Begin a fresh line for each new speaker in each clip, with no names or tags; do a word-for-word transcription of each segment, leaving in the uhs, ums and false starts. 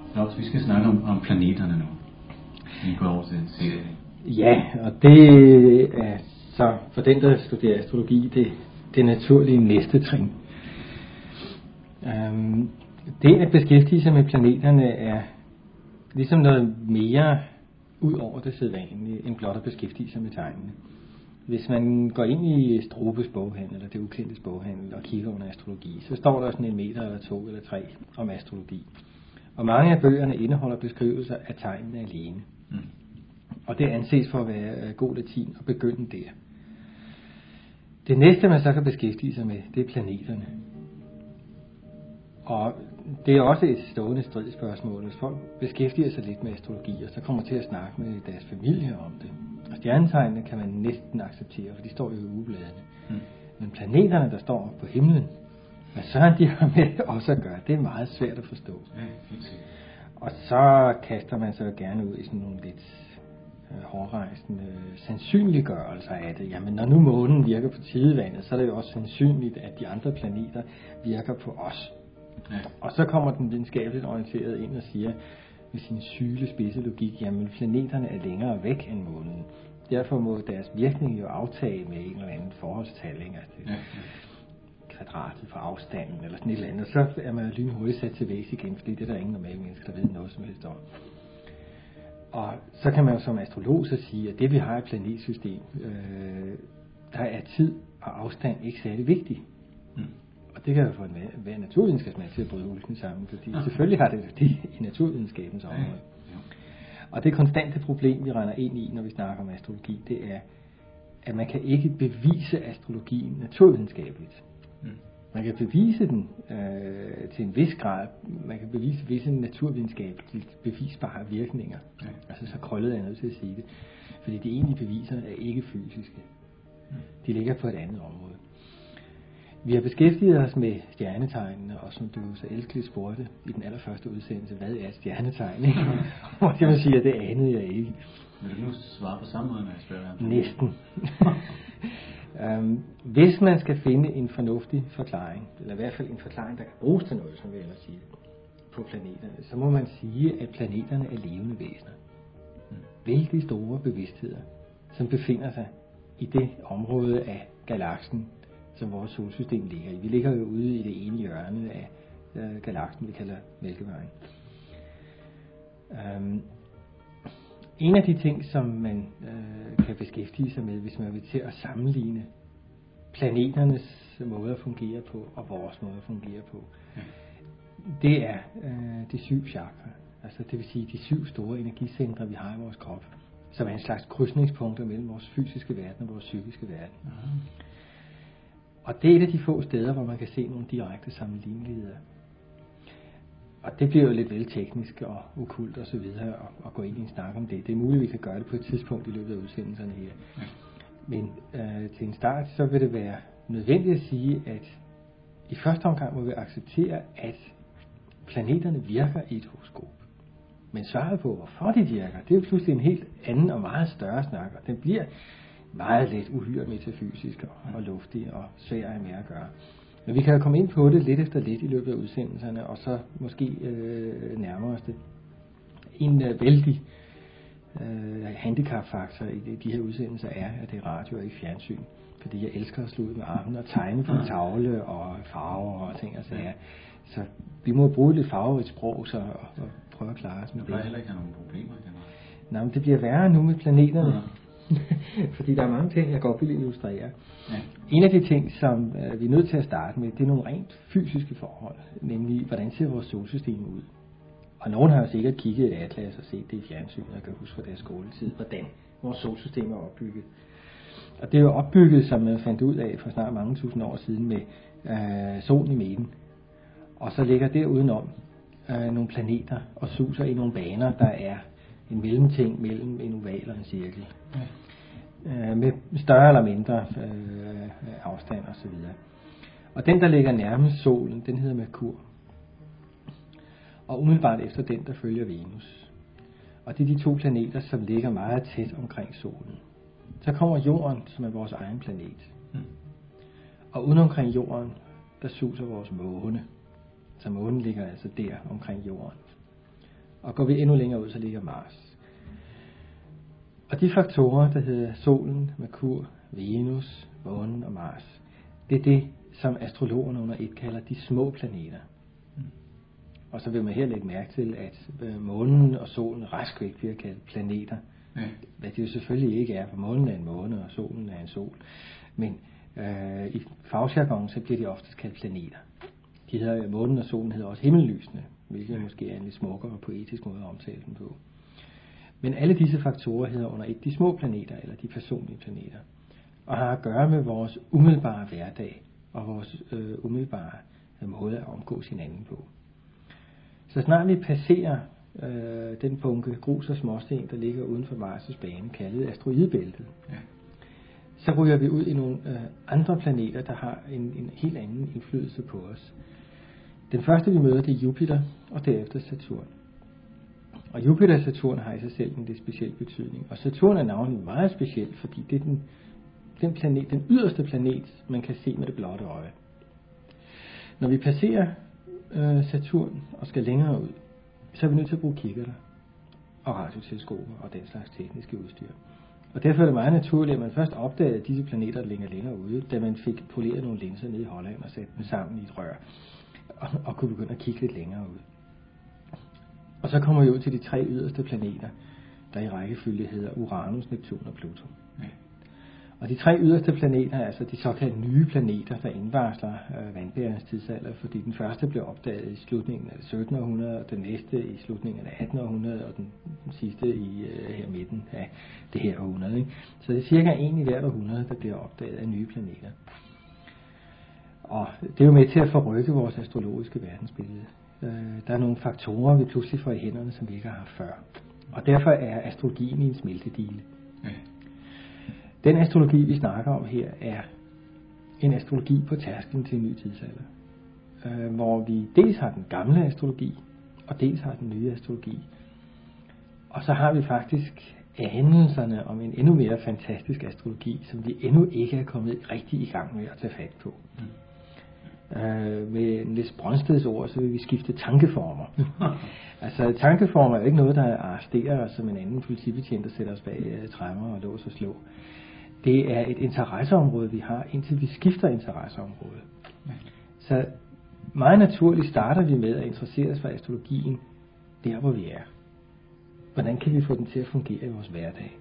Claus, vi skal snakke om, om planeterne nu. Vi går over til en serie.
Ja, og det er så for den, der studerer astrologi, det, det naturlige næste trin. Um, det at beskæftige sig med planeterne er ligesom noget mere ud over det sædvanlige, end blot at beskæftige sig med tegnene. Hvis man går ind i Strobes boghandel, eller det ukendtes boghandel, og kigger under astrologi, så står der sådan en meter eller to eller tre om astrologi. Og mange af bøgerne indeholder beskrivelser af tegnene alene. Mm. Og det anses for at være god latin at begynde der. Det næste, man så kan beskæftige sig med, det er planeterne. Og det er også et stående stridsspørgsmål. Hvis folk beskæftiger sig lidt med astrologi, og så kommer til at snakke med deres familie om det. Og stjernetegnene kan man næsten acceptere, for de står jo i ugebladene. Mm. Men planeterne, der står på himlen, hvad søren de har med også at gøre, det er meget svært at forstå.
Ja, helt sikkert.
Og så kaster man sig gerne ud i sådan nogle lidt øh, hårdrejsende sandsynliggørelser af det. Jamen, når nu månen virker på tidevandet, så er det jo også sandsynligt, at de andre planeter virker på os. Ja. Og så kommer den videnskabeligt orienteret ind og siger med sin syle spidse logik, jamen planeterne er længere væk end månen. Derfor må deres virkning jo aftage med en eller anden forholdstal, ikke? Altså, ja, ja. Kvadratet for afstanden eller sådan et eller andet. Så er man lynhurtigt sat til væs igen, fordi det er der ingen normale mennesker, der ved noget som helst om. Og så kan man jo som astrolog så sige, at det vi har i planetsystem, øh, der er tid og afstand ikke særlig vigtigt. Mm. Og det kan jo få en hver naturvidenskabsmand til at bryde ulden sammen, fordi okay. Selvfølgelig har det det i naturvidenskabens område. Ja. Ja. Og det konstante problem, vi render ind i, når vi snakker om astrologi, det er, at man kan ikke bevise astrologien naturvidenskabeligt. Mm. Man kan bevise den øh, til en vis grad. Man kan bevise visse naturvidenskabeligt bevisbare virkninger. Ja. Altså så krøllet er jeg nødt til at sige det. Fordi de egentlige beviser er ikke fysiske. Mm. De ligger på et andet område. Vi har beskæftiget os med stjernetegnene, og som du så elskeligt spurgte i den allerførste udsendelse, hvad er et stjernetegn? Og det vil sige, at det anede jeg ikke.
Vil du nu svare på samme måde, når jeg spørger ham?
Næsten. um, hvis man skal finde en fornuftig forklaring, eller i hvert fald en forklaring, der kan bruges til noget, som vi ellers siger, på planeterne, så må man sige, at planeterne er levende væsener. Mm. Vældig store bevidstheder, som befinder sig i det område af galaksen, som vores solsystem ligger i. Vi ligger jo ude i det ene hjørne af øh, galaksen, vi kalder Mælkevejen. Um, en af de ting, som man øh, kan beskæftige sig med, hvis man vil til at sammenligne planeternes måde at fungere på, og vores måde at fungere på, ja. Det er øh, de syv chakra. Altså det vil sige de syv store energicentre, vi har i vores krop, som er en slags krydsningspunkter mellem vores fysiske verden og vores psykiske verden. Uh-huh. Og det er et af de få steder, hvor man kan se nogle direkte sammenligneligheder. Og det bliver jo lidt vel teknisk og okkult og så videre at, at gå ind i en snak om det. Det er muligt, at vi kan gøre det på et tidspunkt i løbet af udsendelserne her. Ja. Men øh, til en start, så vil det være nødvendigt at sige, at i første omgang må vi acceptere, at planeterne virker i et horoskop. Men svaret på, hvorfor de virker, det er jo pludselig en helt anden og meget større snak. Og den bliver meget let uhyre metafysisk og, og luftig og svær med at gøre. Men vi kan jo komme ind på det lidt efter lidt i løbet af udsendelserne, og så måske øh, nærmere os det. En øh, vældig øh, handicapfaktor i de, de her udsendelser er, at det er radio og ikke fjernsyn. Fordi jeg elsker at slå ud med armen og tegne på en tavle og farver og ting og sager. Så vi må bruge lidt farverigt sprog så, og, og prøve at klare os med det.
Du plejer heller ikke have nogle problemer, kan man?
Nej, men det bliver værre nu med planeterne. Ja. Fordi der er mange ting, jeg godt vil illustrere. Ja. En af de ting, som øh, vi er nødt til at starte med, det er nogle rent fysiske forhold. Nemlig, hvordan ser vores solsystem ud? Og nogen har jo sikkert kigget i Atlas og set det i fjernsyn, og kan huske fra deres skoletid, hvordan vores solsystem er opbygget. Og det er jo opbygget, som man fandt ud af for snart mange tusind år siden, med øh, solen i midten. Og så ligger der udenom øh, nogle planeter og suser i nogle baner, der er en mellemting mellem en oval og en cirkel. Ja. Øh, med større eller mindre øh, afstand og så videre. Og den, der ligger nærmest solen, den hedder Merkur. Og umiddelbart efter den, der følger Venus. Og det er de to planeter, som ligger meget tæt omkring solen. Så kommer Jorden, som er vores egen planet. Mm. Og uden omkring Jorden, der suser vores måne. Så månen ligger altså der omkring Jorden. Og går vi endnu længere ud, så ligger Mars. Og de faktorer, der hedder Solen, Merkur, Venus, Månen og Mars, det er det, som astrologerne under et kalder de små planeter. Mm. Og så vil man her lægge mærke til, at Månen og Solen rask væk bliver kaldt planeter. Mm. Hvad det jo selvfølgelig ikke er, for Månen er en måne, og Solen er en sol. Men øh, i fagjargon, så bliver de oftest kaldt planeter. De hedder, Månen og Solen hedder også himmellysene, hvilket mm. måske er en lidt smukkere og poetisk måde at omtale dem på. Men alle disse faktorer hedder under et de små planeter, eller de personlige planeter, og har at gøre med vores umiddelbare hverdag, og vores øh, umiddelbare øh, måde at omgås hinanden på. Så snart vi passerer øh, den bunke grus og småsten, der ligger uden for Mars' bane, kaldet asteroidebæltet, ja. Så ryger vi ud i nogle øh, andre planeter, der har en, en helt anden indflydelse på os. Den første vi møder, det er Jupiter, og derefter Saturn. Og Jupiter og Saturn har i sig selv en lidt speciel betydning. Og Saturn er navnlig meget speciel, fordi det er den, den, planet, den yderste planet, man kan se med det blotte øje. Når vi passerer øh, Saturn og skal længere ud, så er vi nødt til at bruge kikkerter og radioteleskoper og den slags tekniske udstyr. Og derfor er det meget naturligt, at man først opdagede disse planeter længere længere ude, da man fik poleret nogle linser nede i Holland og sat dem sammen i et rør, og, og kunne begynde at kigge lidt længere ud. Og så kommer vi ud til de tre yderste planeter, der i rækkefølge hedder Uranus, Neptun og Pluto. Ja. Og de tre yderste planeter er altså de såkaldte nye planeter, der indvarsler øh, vandbærens tidsalder, fordi den første blev opdaget i slutningen af det syttende århundrede, og den næste i slutningen af det attende århundrede, og den, den sidste i øh, her midten af det her århundrede. Ikke? Så det er cirka en i hvert århundrede, der bliver opdaget af nye planeter. Og det er jo med til at forrykke vores astrologiske verdensbillede. Der er nogle faktorer, vi pludselig får i hænderne, som vi ikke har haft før. Og derfor er astrologien i en smeltedile. Ja. Den astrologi, vi snakker om her, er en astrologi på tærsklen til en ny tidsalder. Øh, hvor vi dels har den gamle astrologi, og dels har den nye astrologi. Og så har vi faktisk anelserne om en endnu mere fantastisk astrologi, som vi endnu ikke er kommet rigtig i gang med at tage fat på. Mm. Uh, med en lidt Brøndsteds ord, så vil vi skifte tankeformer. Altså tankeformer er jo ikke noget, der arresterer os som en anden politibetjent, der sætter os bag uh, træmmer og lås og slå. Det er et interesseområde, vi har, indtil vi skifter interesseområde. Ja. Så meget naturligt starter vi med at interessere os for astrologien der, hvor vi er. Hvordan kan vi få den til at fungere i vores hverdag?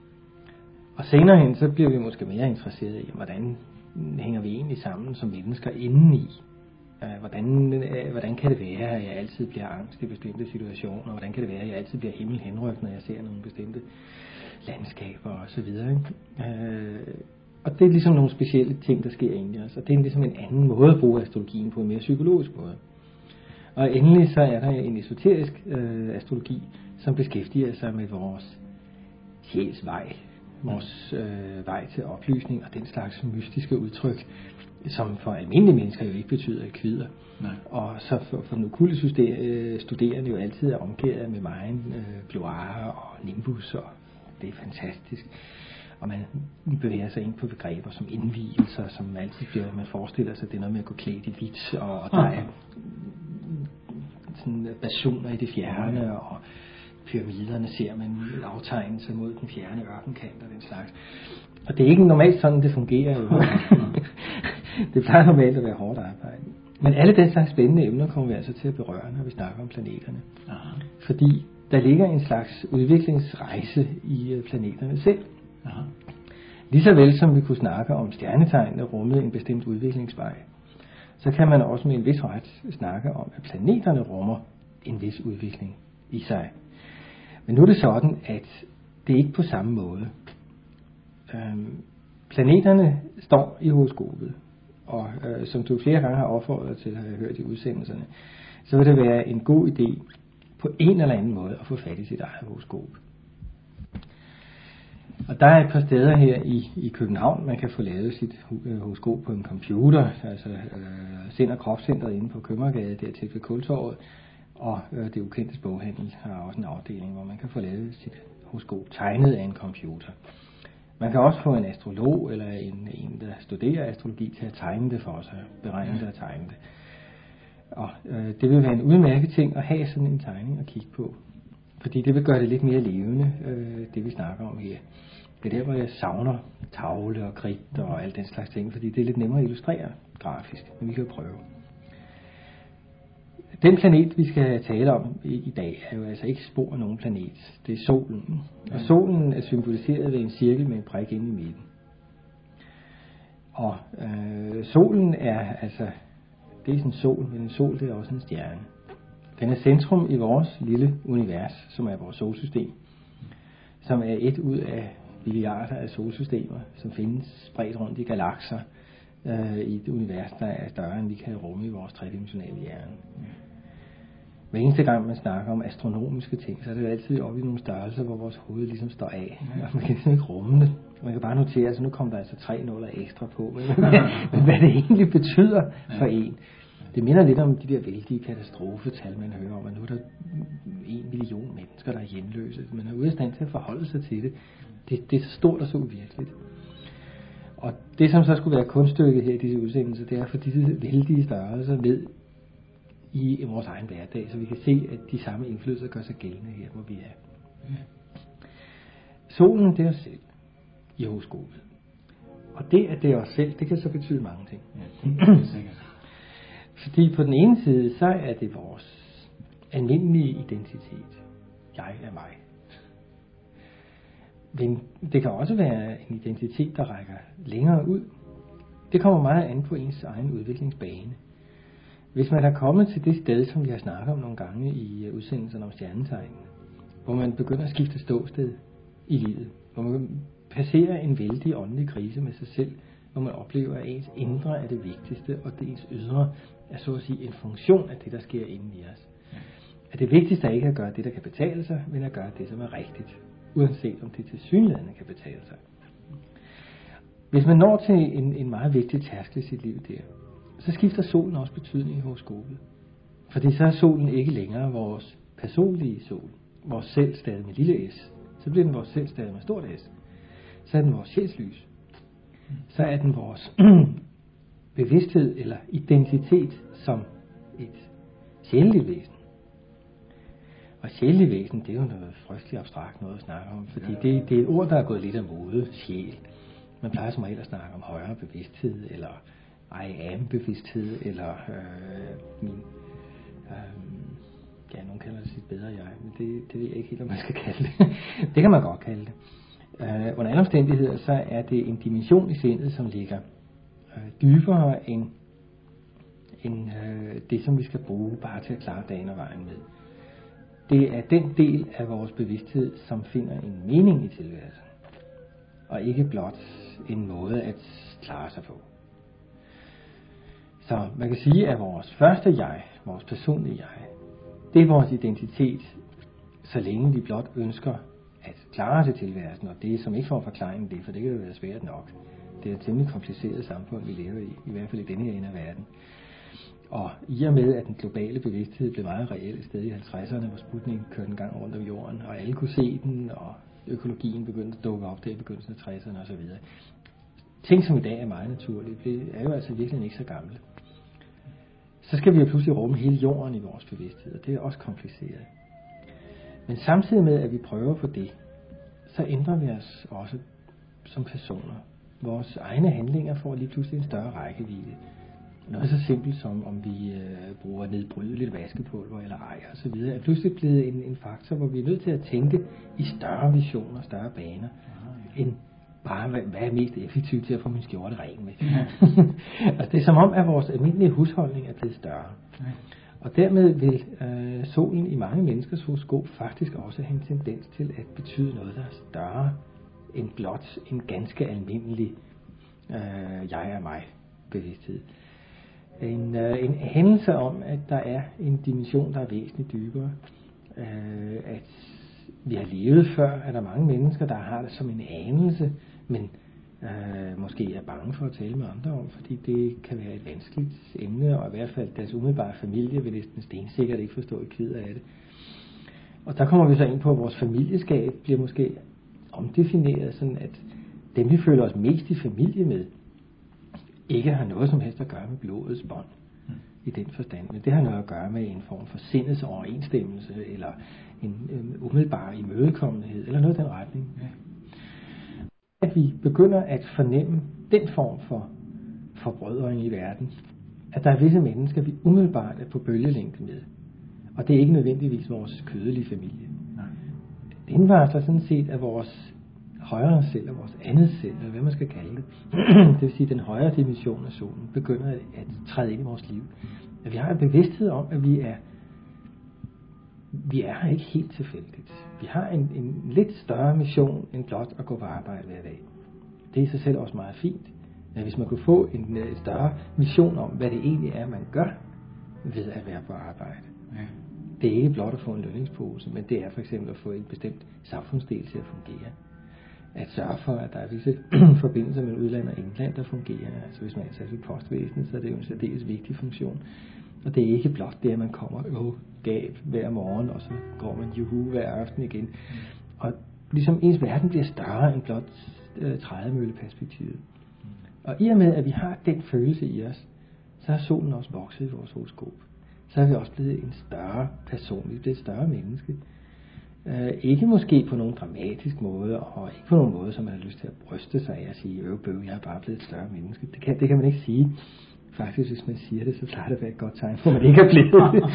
Og senere hen, så bliver vi måske mere interesseret i, hvordan hænger vi egentlig sammen som mennesker indeni? Hvordan, hvordan kan det være, at jeg altid bliver angst i bestemte situationer? Hvordan kan det være, at jeg altid bliver himmel henrykt, når jeg ser nogle bestemte landskaber og så videre? Ikke? Og det er ligesom nogle specielle ting, der sker inde i os. Og det er ligesom en anden måde at bruge astrologien på, en mere psykologisk måde. Og endelig så er der en esoterisk øh, astrologi, som beskæftiger sig med vores sjæls vej. Vores øh, vej til oplysning og den slags mystiske udtryk, som for almindelige mennesker jo ikke betyder et kvider. Nej. Og så for, for den okulte studerende jo altid er omgivet med megen øh, gloire og nimbus, og det er fantastisk. Og man bevæger sig ind på begreber som indvielser, som altid bliver, man forestiller sig, det er noget med at gå klædt i hvidt, og, og der er sådan basioner i det fjerne, og pyramiderne ser man aftegne sig mod den fjerne ørkenkant og den slags. Og det er ikke normalt sådan, det fungerer jo. Det plejer normalt at være hårdt arbejde. Men alle den slags spændende emner kommer vi altså til at berøre, når vi snakker om planeterne. Aha. Fordi der ligger en slags udviklingsrejse i planeterne selv. Aha. Ligeså vel som vi kunne snakke om stjernetegn, der rummede en bestemt udviklingsvej, så kan man også med en vis ret snakke om, at planeterne rummer en vis udvikling i sig. Men nu er det sådan, at det er ikke på samme måde. Øhm, planeterne står i horoskopet, og øh, som du flere gange har opfordret til, har jeg hørt i udsendelserne, så vil det være en god idé på en eller anden måde at få fat i sit eget horoskop. Og der er et par steder her i, i København, man kan få lavet sit øh, horoskop på en computer, altså øh, Sind- og Kropscentret inde på Købmagergade, dertil ved Kultorvet, og øh, det ukendte boghandel har også en afdeling, hvor man kan få lavet sit horoskop tegnet af en computer. Man kan også få en astrolog eller en, en der studerer astrologi til at tegne det for sig, beregne det og tegne det. Og øh, det vil være en udmærket ting at have sådan en tegning at kigge på. Fordi det vil gøre det lidt mere levende, øh, det vi snakker om her. Det er der, hvor jeg savner tavle og kridt og alt den slags ting, fordi det er lidt nemmere at illustrere grafisk, men vi kan jo prøve. Den planet, vi skal tale om i, i dag, er jo altså ikke spor af nogen planet. Det er solen. Og solen er symboliseret ved en cirkel med en prik inde i midten. Og øh, solen er altså, det er sådan en sol, men en sol det er også en stjerne. Den er centrum i vores lille univers, som er vores solsystem, som er et ud af milliarder af solsystemer, som findes spredt rundt i galakser, øh, i et univers, der er større end vi kan rumme i vores tredimensionale hjerne. Hver eneste gang man snakker om astronomiske ting, så er det jo altid oppe i nogle størrelser, hvor vores hoved ligesom står af. Og man kan ligesom ikke rumme det. Man kan bare notere, at så nu kommer der altså tre nuller ekstra på. Men, men hvad det egentlig betyder for en. Det minder lidt om de der vældige katastrofetal, man hører om, at nu er der en million mennesker, der er hjemløse. Man er ude af stand til at forholde sig til det. Det, det er så stort og så uvirkeligt. Og det, som så skulle være kunststykket her i disse udsendelser, det er for disse vældige størrelser ned i vores egen hverdag, så vi kan se, at de samme indflydelser gør sig gældende her, hvor vi er. Solen, det er os selv i horoskopet. Og det, at det er os selv, det kan så betyde mange ting.
Ja, det er sikkert.
Fordi på den ene side, så er det vores almindelige identitet. Jeg er mig. Men det kan også være en identitet, der rækker længere ud. Det kommer meget an på ens egen udviklingsbane. Hvis man er kommet til det sted, som vi har snakket om nogle gange i udsendelserne om stjernetegnen, hvor man begynder at skifte ståsted i livet, hvor man passerer en vældig åndelig krise med sig selv, hvor man oplever, at ens indre er det vigtigste, og det ens ydre er så at sige en funktion af det, der sker inden i os. At det vigtigste er ikke at gøre det, der kan betale sig, men at gøre det, som er rigtigt, uanset om det tilsyneladende kan betale sig. Hvis man når til en, en meget vigtig tærskel i sit liv der, så skifter solen også betydning i horoskopet. Fordi så er solen ikke længere vores personlige sol, vores selv stadig med lille s. Så bliver den vores selv stadig med stort s. Så er den vores sjælslys. Så er den vores bevidsthed eller identitet som et sjæleligt væsen. Og sjæleligt væsen, det er jo noget frygteligt abstrakt noget at snakke om, fordi det, det er et ord, der er gået lidt af mode, sjæl. Man plejer som regel at snakke om højere bevidsthed, eller I am-bevidsthed, eller øh, min, øh, ja, nogen kalder det sit bedre jeg, men det, det ved jeg ikke helt, om man skal kalde det. Det kan man godt kalde det. Øh, under alle omstændigheder, så er det en dimension i sindet, som ligger øh, dybere end, end øh, det, som vi skal bruge bare til at klare dagen og vejen med. Det er den del af vores bevidsthed, som finder en mening i tilværelsen, og ikke blot en måde at klare sig på. Så man kan sige, at vores første jeg, vores personlige jeg, det er vores identitet, så længe vi blot ønsker at klare sig tilværelsen, og det som ikke får forklaringen det, for det kan jo være svært nok. Det er et temmelig kompliceret samfund, vi lever i, i hvert fald i denne her ende af verden. Og i og med, at den globale bevidsthed blev meget reel i stedet i halvtredserne, hvor Sputnik kørte en gang rundt om jorden, og alle kunne se den, og økologien begyndte at dukke op der i begyndelsen af tresserne osv. Ting, som i dag er meget naturlige, det er jo altså virkelig ikke så gamle. Så skal vi jo pludselig rumme hele jorden i vores bevidsthed, og det er også kompliceret. Men samtidig med, at vi prøver på det, så ændrer vi os også som personer. Vores egne handlinger får lige pludselig en større rækkevidde. Noget så simpelt som, om vi øh, bruger nedbrydeligt vaskepulver eller ej og så videre, er pludselig blevet en, en faktor, hvor vi er nødt til at tænke i større visioner, større baner, end bare, hvad, hvad er mest effektivt til at få min skjorte ren med. Altså, det er som om, at vores almindelige husholdning er blevet større. Og dermed vil øh, solen i mange menneskers horoskop faktisk også have en tendens til at betyde noget, der er større end blot en ganske almindelig øh, jeg er mig bevidsthed. En, øh, en hændelse om, at der er en dimension, der er væsentligt dybere. Øh, at vi har levet før, at der er mange mennesker, der har det som en anelse, men øh, måske er bange for at tale med andre om, fordi det kan være et vanskeligt emne, og i hvert fald deres umiddelbare familie vil næsten stensikkert ikke forstå et kvid af det. Og der kommer vi så ind på, at vores familieskab bliver måske omdefineret, sådan at dem vi føler os mest i familie med, ikke har noget som helst at gøre med blodets bånd. i den forstand. Men det har noget at gøre med en form for sindets overensstemmelse, eller en en umiddelbar imødekommenhed, eller noget i den retning. Ja. At vi begynder at fornemme den form for forbrødring i verden, at der er visse mennesker, vi umiddelbart er på bølgelængde med. Og det er ikke nødvendigvis vores kødelige familie. Nej. Det indvarsler sådan set af vores højere selv, og vores andet selv, eller hvad man skal kalde det. Det vil sige, at den højere dimension af solen begynder at, at træde ind i vores liv. At vi har en bevidsthed om, at vi er vi er her ikke helt tilfældigt. Vi har en, en lidt større mission end blot at gå på arbejde hver dag. Det er i sig selv også meget fint. Men hvis man kunne få en, en større mission om, hvad det egentlig er, man gør ved at være på arbejde. Ja. Det er ikke blot at få en lønningspose, men det er for eksempel at få en bestemt samfundsdel til at fungere. At sørge for, at der er visse forbindelser mellem udland og indland, der fungerer. Altså hvis man er ansat i postvæsenet, så er det jo en særdeles vigtig funktion. Og det er ikke blot det, at man kommer og gab hver morgen, og så går man juhu hver aften igen. Og ligesom ens verden bliver større end blot øh, trædemølleperspektivet. Og i og med, at vi har den følelse i os, så er solen også vokset i vores horoskop. Så er vi også blevet en større person, vi er blevet et større menneske. Uh, ikke måske på nogen dramatisk måde, og ikke på nogen måde, som man har lyst til at bryste sig af og sige, øv, bøv, jeg er bare blevet et større menneske. Det kan, det kan man ikke sige. Faktisk, hvis man siger det, så plejer det at være et godt tegn, for man ikke er blevet det.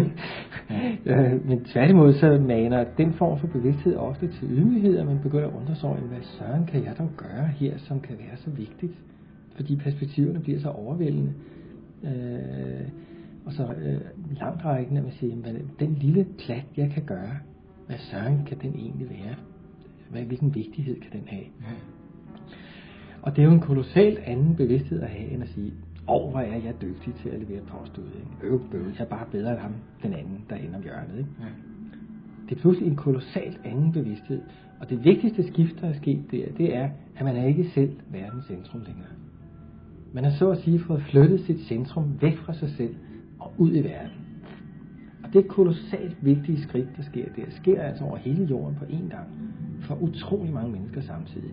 uh, men tværtimod, så maner den form for bevidsthed ofte til ydmyghed, at man begynder at undre sig over, hvad søren kan jeg dog gøre her, som kan være så vigtigt? Fordi perspektiverne bliver så overvældende. Uh, og så uh, langt rækkende, at man siger, hvad den lille plat, jeg kan gøre, hvad søren kan den egentlig være? Hvad, hvilken vigtighed kan den have? Ja. Og det er jo en kolossalt anden bevidsthed at have, end at sige, åh, oh, hvor er jeg dygtig til at levere påstød. Øv, bøv, jeg er bare bedre end ham, den anden, der ender om hjørnet. Ikke? Ja. Det er pludselig en kolossalt anden bevidsthed. Og det vigtigste skift, der er sket der, det er, at man er ikke selv verdens centrum længere. Man har så at sige fået flyttet sit centrum væk fra sig selv og ud i verden. Og det er et kolossalt vigtigt skridt, der sker der. Det sker altså over hele jorden på én gang, for utrolig mange mennesker samtidig.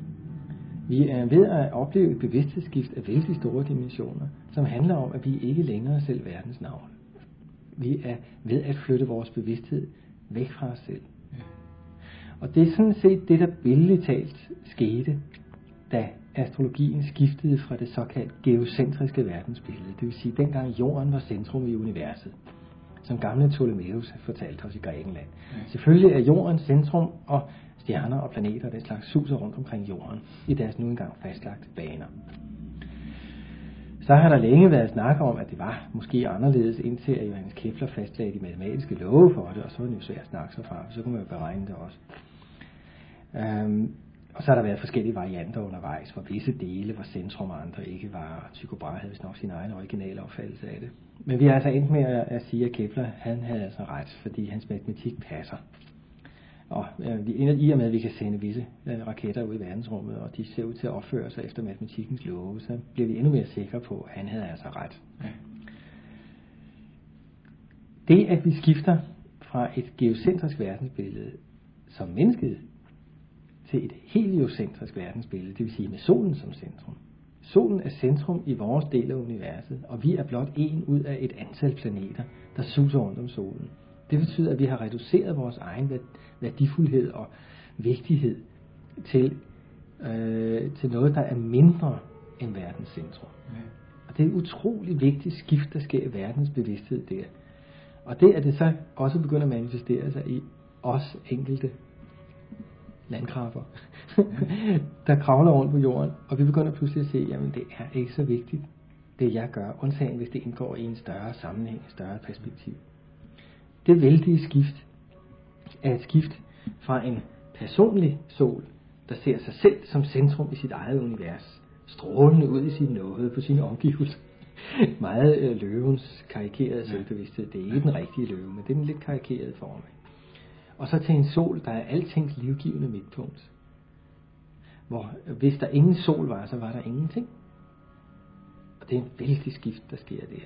Vi er ved at opleve et bevidsthedsskift af vældig store dimensioner, som handler om, at vi ikke længere er selv verdens navn. Vi er ved at flytte vores bevidsthed væk fra os selv. Og det er sådan set det, der billedligt talt skete, da astrologien skiftede fra det såkaldt geocentriske verdensbillede. Det vil sige, dengang jorden var centrum i universet, som gamle Ptolemæus fortalte os i Grækenland. Ja. Selvfølgelig er jordens centrum, og stjerner og planeter, den slags suser rundt omkring jorden, i deres nu engang fastlagte baner. Så har der længe været snak om, at det var måske anderledes, indtil at Johannes Kepler fastlagde de matematiske love for det, og så var det jo svært at snakke sig fra, så kunne man jo beregne det også. Um, og så har der været forskellige varianter undervejs, hvor visse dele var centrum, og andre ikke var. Tycho Brahe havde vist nok sin egen originale opfattelse af det. Men vi er altså endt med at sige, at Kepler, han havde altså ret, fordi hans matematik passer. Og øh, i og med, at vi kan sende visse øh, raketter ud i verdensrummet, og de ser ud til at opføre sig efter matematikkens love, så bliver vi endnu mere sikre på, at han havde altså ret. Ja. Det, at vi skifter fra et geocentrisk verdensbillede som mennesket, til et heliocentrisk verdensbillede, det vil sige med solen som centrum. Solen er centrum i vores del af universet, og vi er blot en ud af et antal planeter, der suser rundt om solen. Det betyder, at vi har reduceret vores egen værdifuldhed og vigtighed til, øh, til noget, der er mindre end verdens centrum. Ja. Og det er et utroligt vigtigt skift, der sker i verdens bevidsthed der. Og det, at det så også begynder at manifestere sig i os enkelte landkrabber, der kravler rundt på jorden, og vi begynder pludselig at se, jamen det er ikke så vigtigt, det jeg gør, undtagen hvis det indgår i en større sammenhæng, et større perspektiv. Det vældige skift er et skift fra en personlig sol, der ser sig selv som centrum i sit eget univers, strålende ud i sin nåde på sine omgivelser. Meget øh, løvens karikerede selvbevidsthed. Det er ikke den rigtige løve, men det er den lidt karikerede form. Og så til en sol, der er altings livgivende midtpunkt. Hvor hvis der ingen sol var, så var der ingenting. Og det er en vældig skift, der sker der.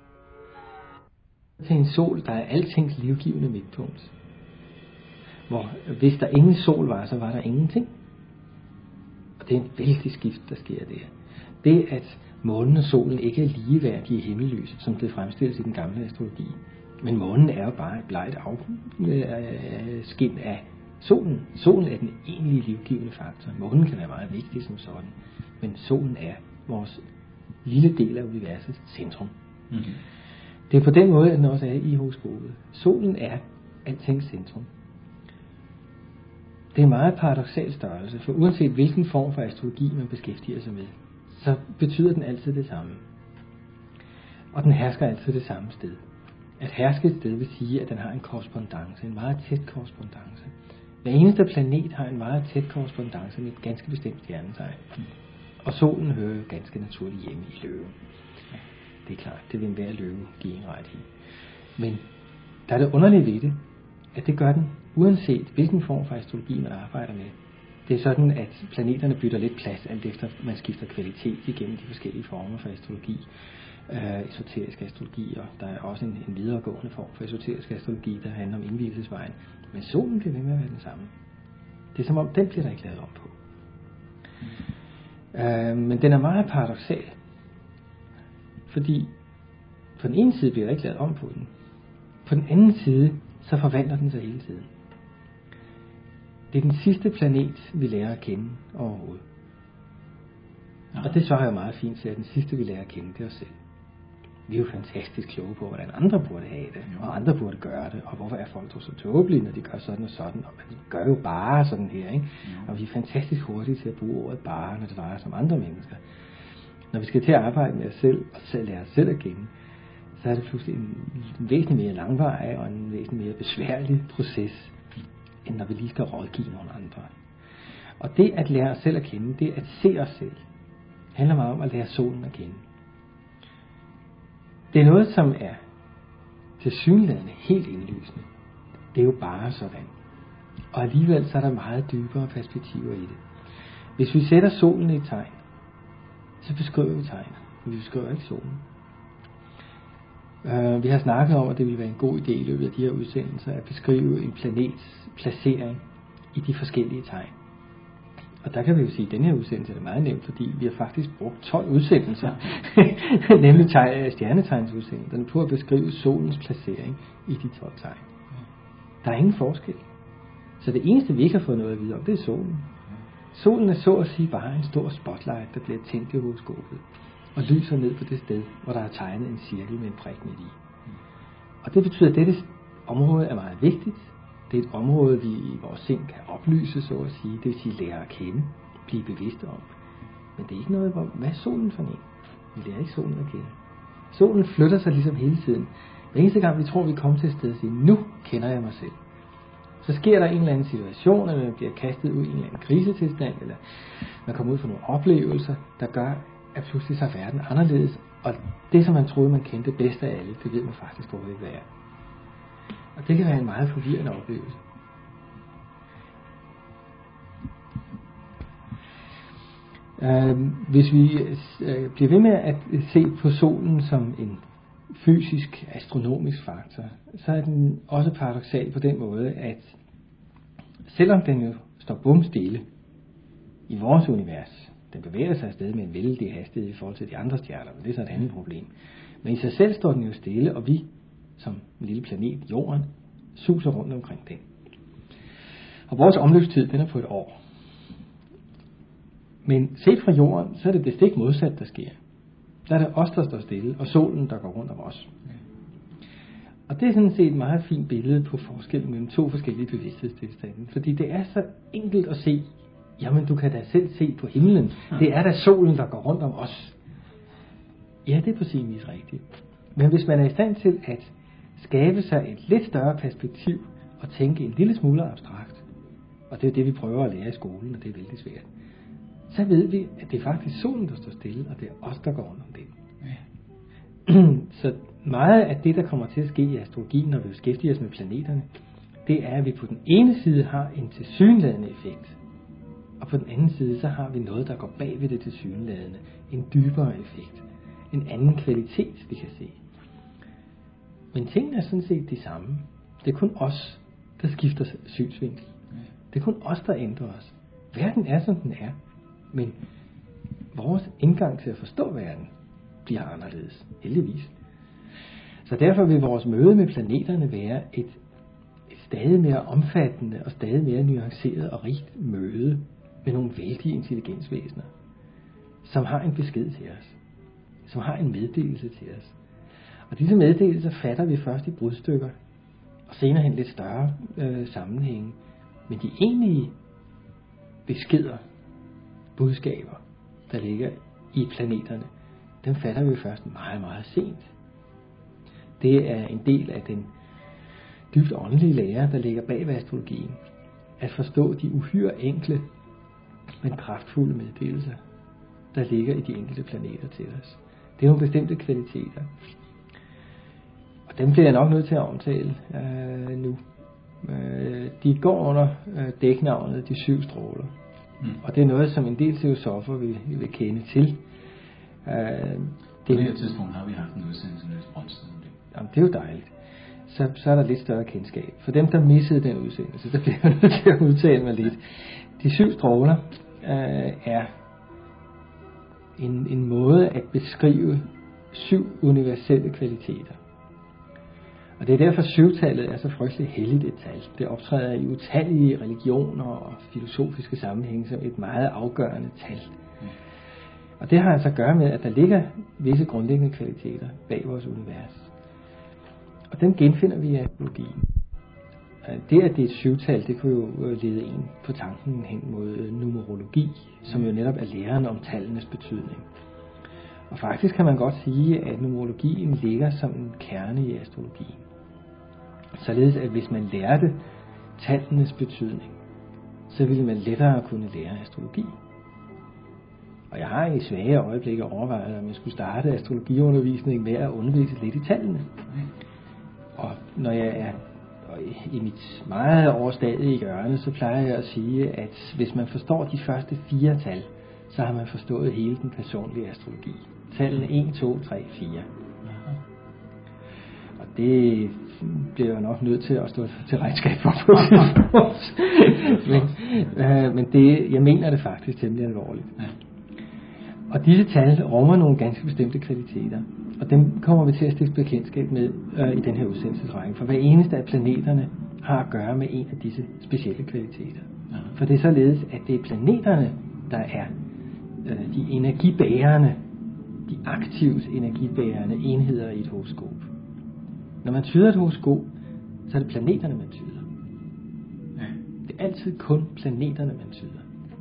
Til en sol, der er altings livgivende midtpunkt. Hvor hvis der ingen sol var, så var der ingenting. Og det er en vældig skift, der sker der. Det at månen og solen ikke er ligeværdige i himmellyset, som det fremstilles i den gamle astrologi. Men månen er jo bare et blegt afskin af solen. Solen er den egentlige livgivende faktor. Månen kan være meget vigtig som sådan, men solen er vores lille del af universets centrum. Mm-hmm. Det er på den måde, at den også er i horoskopet. Solen er altings centrum. Det er en meget paradoksal størrelse, for uanset hvilken form for astrologi man beskæftiger sig med, så betyder den altid det samme. Og den hersker altid det samme sted. At herske et sted vil sige, at den har en korrespondance, en meget tæt korrespondance. Hver eneste planet har en meget tæt korrespondance med et ganske bestemt stjernetegn. Og solen hører jo ganske naturligt hjemme i løven. Det er klart, det vil enhver løve give en ret i. Men der er det underlige ved det, at det gør den, uanset hvilken form for astrologi man arbejder med. Det er sådan, at planeterne bytter lidt plads, alt efter man skifter kvalitet igennem de forskellige former for astrologi. Uh, esoterisk astrologi, og der er også en, en videregående form for esoterisk astrologi, der handler om indvielsesvejen. Men solen bliver ved med at være den samme. Det er som om, den bliver der ikke lavet om på. Uh, men den er meget paradoksal. Fordi på den ene side bliver der ikke lavet om på den. På den anden side, så forvandler den sig hele tiden. Det er den sidste planet, vi lærer at kende overhovedet. Ja. Og det svarer jo meget fint til, at den sidste, vi lærer at kende, det er os selv. Vi er jo fantastisk kloge på, hvordan andre burde have det, og andre burde gøre det, og hvorfor er folk så tåbelige, når de gør sådan og sådan, og man gør jo bare sådan her, ikke? Og vi er fantastisk hurtige til at bruge ordet bare, når det drejer sig om andre mennesker. Når vi skal til at arbejde med os selv, og selv lære os selv at kende, så er det pludselig en, en væsentlig mere langvarig og en væsentlig mere besværlig proces, end når vi lige skal rådgive nogle andre. Og det at lære os selv at kende, det at se os selv, handler meget om at lære solen at kende. Det er noget, som er tilsyneladende helt indlysende. Det er jo bare sådan. Og alligevel så er der meget dybere perspektiver i det. Hvis vi sætter solen i et tegn, så beskriver vi tegnet, men vi beskriver ikke solen. Uh, vi har snakket om, at det ville være en god idé i løbet af de her udsendelser, at beskrive en planets placering i de forskellige tegn. Og der kan vi jo sige, at denne her udsendelse er meget nemt, fordi vi har faktisk brugt tolv udsendelser, nemlig stjernetegnsudsendelserne, på at beskrive solens placering i de tolv tegn. Der er ingen forskel. Så det eneste, vi ikke har fået noget at vide om, det er solen. Solen er så at sige bare en stor spotlight, der bliver tændt i horoskopet, og lyser ned på det sted, hvor der er tegnet en cirkel med en prik midt i. Og det betyder, at dette område er meget vigtigt. Det er et område, vi i vores sind kan oplyse, så at sige. Det vil sige lære at kende, blive bevidste om. Men det er ikke noget, hvor, hvad er solen for en? Vi lærer ikke solen at kende. Solen flytter sig ligesom hele tiden. Hver eneste gang vi tror, vi kommer til et sted og siger, nu kender jeg mig selv. Så sker der en eller anden situation, eller man bliver kastet ud i en eller anden krisetilstand, eller man kommer ud for nogle oplevelser, der gør, at pludselig så er verden anderledes. Og det, som man troede, man kendte bedst af alle, det ved man faktisk overhovedet ikke, hvad er. Og det kan være en meget forvirrende oplevelse. Uh, hvis vi uh, bliver ved med at se på solen som en fysisk, astronomisk faktor, så er den også paradoksal på den måde, at selvom den jo står bumstille i vores univers, den bevæger sig afsted med en vældig hastighed i forhold til de andre stjerner, men det er så et andet problem. Men i sig selv står den jo stille, og vi, som en lille planet, jorden, suser rundt omkring den. Og vores omløbstid, den er på et år. Men set fra jorden, så er det det stik modsat, der sker. Der er det os, der står stille, og solen, der går rundt om os. Og det er sådan set et meget fint billede på forskellen mellem to forskellige bevidsthedstilstande. Fordi det er så enkelt at se, jamen du kan da selv se på himlen. Det er da solen, der går rundt om os. Ja, det er på sin vis rigtigt. Men hvis man er i stand til at skabe sig et lidt større perspektiv og tænke en lille smule abstrakt, og det er det, vi prøver at lære i skolen, og det er vældig svært, så ved vi, at det er faktisk solen, der står stille, og det er os, der går rundt om den. Ja. Så meget af det, der kommer til at ske i astrologien, når vi beskæftiger os med planeterne, det er, at vi på den ene side har en tilsyneladende effekt, og på den anden side, så har vi noget, der går bag ved det tilsyneladende, en dybere effekt, en anden kvalitet, vi kan se. Men tingene er sådan set de samme. Det er kun os, der skifter synsvinkel. Det er kun os, der ændrer os. Verden er, som den er. Men vores indgang til at forstå verden bliver anderledes, heldigvis. Så derfor vil vores møde med planeterne være et, et stadig mere omfattende og stadig mere nuanceret og rigt møde med nogle vældige intelligensvæsener, som har en besked til os, som har en meddelelse til os. Og disse meddelelser fatter vi først i brudstykker, og senere hen lidt større øh, sammenhænge. Men de egentlige beskeder, budskaber, der ligger i planeterne, dem fatter vi først meget, meget sent. Det er en del af den dybt åndelige lære, der ligger bag ved astrologien. At forstå de uhyre enkle, men kraftfulde meddelelser, der ligger i de enkelte planeter til os. Det er nogle bestemte kvaliteter. Og dem bliver jeg nok nødt til at omtale øh, nu. Øh, de går under øh, dæknavnet de syv stråler. Mm. Og det er noget, som en del filosofer vil, vil kende til. Øh, det,
På det her tidspunkt har vi haft en udsendelse med Brøndsted.
Jamen, det er jo dejligt. Så, så er der lidt større kendskab. For dem, der missede den udsendelse, der bliver jeg nødt til at udtale mig lidt. De syv stråler øh, er en, en måde at beskrive syv universelle kvaliteter. Og det er derfor syvtallet er så frygtelig helligt et tal. Det optræder i utallige religioner og filosofiske sammenhænge som et meget afgørende tal. Og det har altså at gøre med, at der ligger visse grundlæggende kvaliteter bag vores univers. Og dem genfinder vi i astrologien. Det, at det er et syvtal, det kunne jo lede en på tanken hen mod numerologi, som jo netop er læren om tallenes betydning. Og faktisk kan man godt sige, at numerologien ligger som en kerne i astrologien. Således at hvis man lærte tallenes betydning, så ville man lettere kunne lære astrologi. Og jeg har i svage øjeblikke overvejet, om jeg skulle starte astrologiundervisning med at undervise lidt i tallene. Og når jeg er i mit meget overstadige hjørne, så plejer jeg at sige, at hvis man forstår de første fire tal, så har man forstået hele den personlige astrologi. Tallene et, to, tre, fire. Og det bliver jeg nok nødt til at stå til regnskab for på men, øh, men det, jeg mener det faktisk temmelig alvorligt. Og disse tal rummer nogle ganske bestemte kvaliteter. Og dem kommer vi til at stifte bekendtskab med øh, i den her udsendelsesrække. For hver eneste af planeterne har at gøre med en af disse specielle kvaliteter. Ja. For det er således, at det er planeterne, der er øh, de energibærende, de aktivt energibærende enheder i et horoskop. Når man tyder et horoskop, så er det planeterne, man tyder. Ja. Det er altid kun planeterne, man tyder.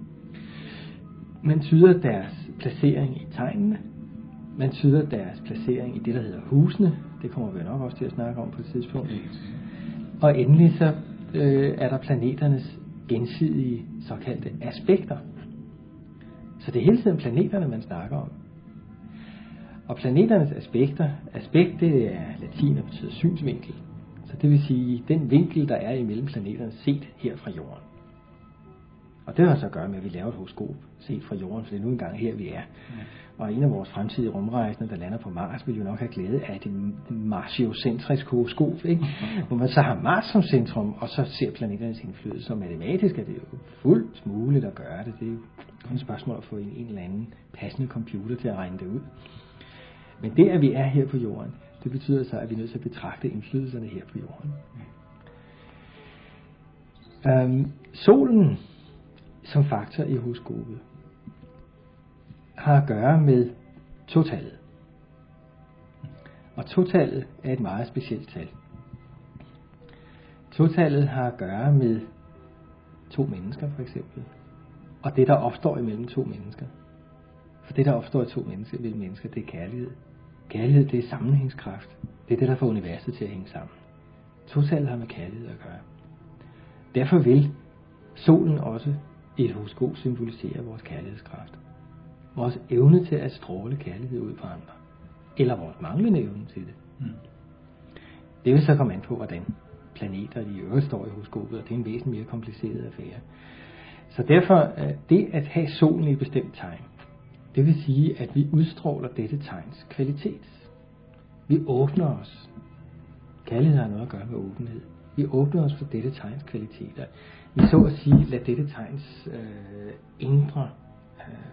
Man tyder deres placering i tegnene. Man tyder deres placering i det, der hedder husene. Det kommer vi nok også til at snakke om på et tidspunkt. Og endelig så øh, er der planeternes gensidige såkaldte aspekter. Så det er hele tiden planeterne, man snakker om. Og planeternes aspekter, aspekt det er latin og betyder synsvinkel. Så det vil sige den vinkel, der er imellem planeterne set her fra jorden. Og det har så at gøre med, at vi laver et horoskop set fra jorden, for det er nu engang her, vi er. Ja. Og en af vores fremtidige rumrejsende, der lander på Mars, vil jo nok have glæde af det marsiocentriske horoskop, ikke? Hvor man så har Mars som centrum, og så ser planeternes indflydelse. Og matematisk er det jo fuldt muligt at gøre det. Det er jo kun et spørgsmål at få en, en eller anden passende computer til at regne det ud. Men det, at vi er her på jorden, det betyder så, at vi er nødt til at betragte indflydelserne her på jorden. Ja. Øhm, solen som faktor i horoskopet har at gøre med totallet. Og totallet er et meget specielt tal. Totallet har at gøre med to mennesker for eksempel. Og det der opstår imellem to mennesker. For det der opstår i to mennesker, mellem mennesker, det er kærlighed. Kærlighed, det er sammenhængskraft. Det er det, der får universet til at hænge sammen. Totallet har med kærlighed at gøre. Derfor vil solen også i et horoskop symbolisere vores kærlighedskraft. Vores evne til at stråle kærlighed ud på andre. Eller vores manglende evne til det. Mm. Det vil så komme an på, hvordan planeter de øvrigt står i horoskopet, og det er en væsentlig mere kompliceret affære. Så derfor, det at have solen i et bestemt tegn, det vil sige, at vi udstråler dette tegns kvalitet. Vi åbner os. Kærlighed har noget at gøre med åbenhed. Vi åbner os for dette tegns kvaliteter. Vi så at sige, lad dette tegns øh, indre øh,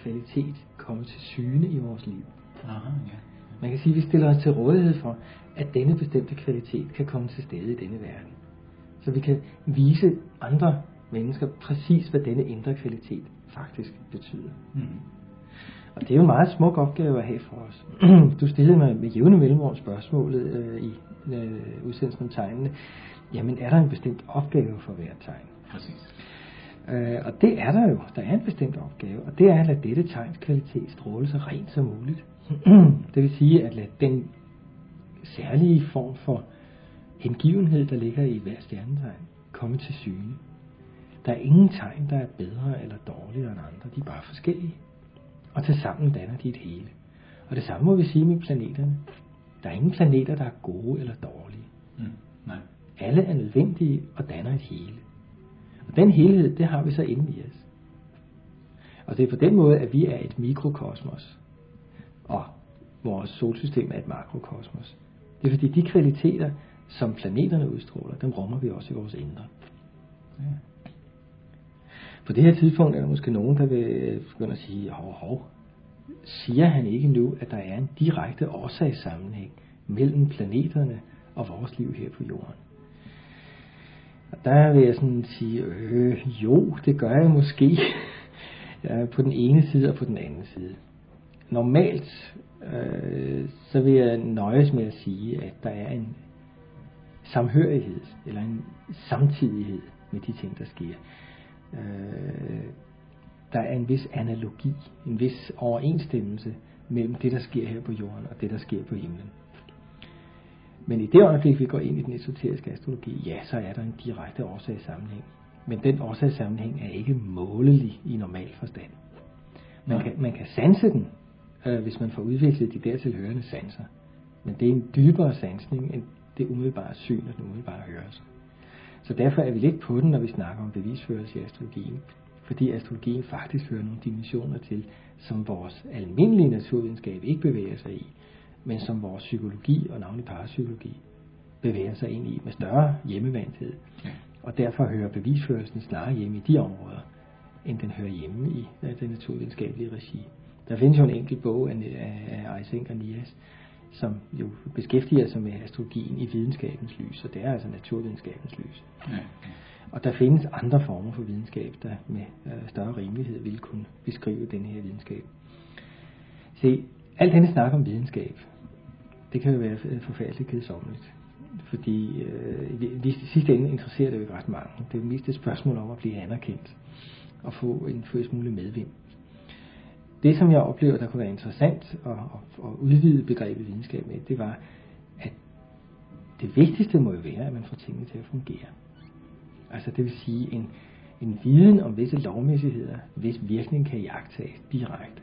kvalitet komme til syne i vores liv.
Aha, ja.
Man kan sige, at vi stiller os til rådighed for, at denne bestemte kvalitet kan komme til stede i denne verden. Så vi kan vise andre mennesker præcis, hvad denne indre kvalitet faktisk betyder.
Mm.
Og det er jo en meget smuk opgave at have for os. Du stillede mig med jævne mellemrum spørgsmålet øh, i øh, udsendelsen om tegnene. Jamen, er der en bestemt opgave for hvert tegn?
Præcis.
Øh, og det er der jo. Der er en bestemt opgave, og det er at lade dette tegns kvalitet stråle så rent som muligt. Det vil sige at lade den særlige form for hengivenhed, der ligger i hver stjernetegn, komme til syne. Der er ingen tegn, der er bedre eller dårligere end andre. De er bare forskellige. Og tilsammen danner de et hele. Og det samme må vi sige med planeterne. Der er ingen planeter, der er gode eller dårlige.
Mm. Nej.
Alle er nødvendige og danner et hele. Og den helhed, det har vi så inde i os. Og det er på den måde, at vi er et mikrokosmos. Og vores solsystem er et makrokosmos. Det er fordi de kvaliteter, som planeterne udstråler, dem rummer vi også i vores indre. Ja. På det her tidspunkt er der måske nogen, der vil begynde at sige, hov, hov, siger han ikke nu, at der er en direkte årsagssammenhæng mellem planeterne og vores liv her på jorden? Og der vil jeg sådan sige, øh, jo, det gør jeg måske ja, på den ene side og på den anden side. Normalt øh, så vil jeg nøjes med at sige, at der er en samhørighed eller en samtidighed med de ting, der sker. Øh, der er en vis analogi, en vis overensstemmelse mellem det, der sker her på jorden og det, der sker på himlen. Men i det øjeblik, vi går ind i den esoteriske astrologi, ja, så er der en direkte årsagssammenhæng. Men den årsagssammenhæng er ikke målelig i normal forstand. Man kan, man kan sanse den, øh, hvis man får udviklet de dertil hørende sanser. Men det er en dybere sansning, end det umiddelbare syn og den umiddelbare hørelse. Så derfor er vi lidt på den, når vi snakker om bevisførelse i astrologien. Fordi astrologien faktisk hører nogle dimensioner til, som vores almindelige naturvidenskab ikke bevæger sig i, men som vores psykologi og navnlig parapsykologi bevæger sig ind i med større hjemmevandthed. Ja. Og derfor hører bevisførelsen snarere hjemme i de områder, end den hører hjemme i det naturvidenskabelige regi. Der findes jo en enkelt bog af Eysenck og Nias, som jo beskæftiger sig med astrologien i videnskabens lys, og det er altså naturvidenskabens lys. Ja. Ja. Og der findes andre former for videnskab, der med øh, større rimelighed vil kunne beskrive denne her videnskab. Se, alt denne snak om videnskab, det kan jo være forfærdeligt kedsommeligt, fordi øh, i sidste ende interesserer det jo ikke ret mange. Det er jo mest et spørgsmål om at blive anerkendt og få en først mulig medvind. Det, som jeg oplever, der kunne være interessant at, at, at udvide begrebet videnskab med, det var, at det vigtigste må jo være, at man får tingene til at fungere. Altså det vil sige en, en viden om visse lovmæssigheder, hvis virkning kan iagttages direkte.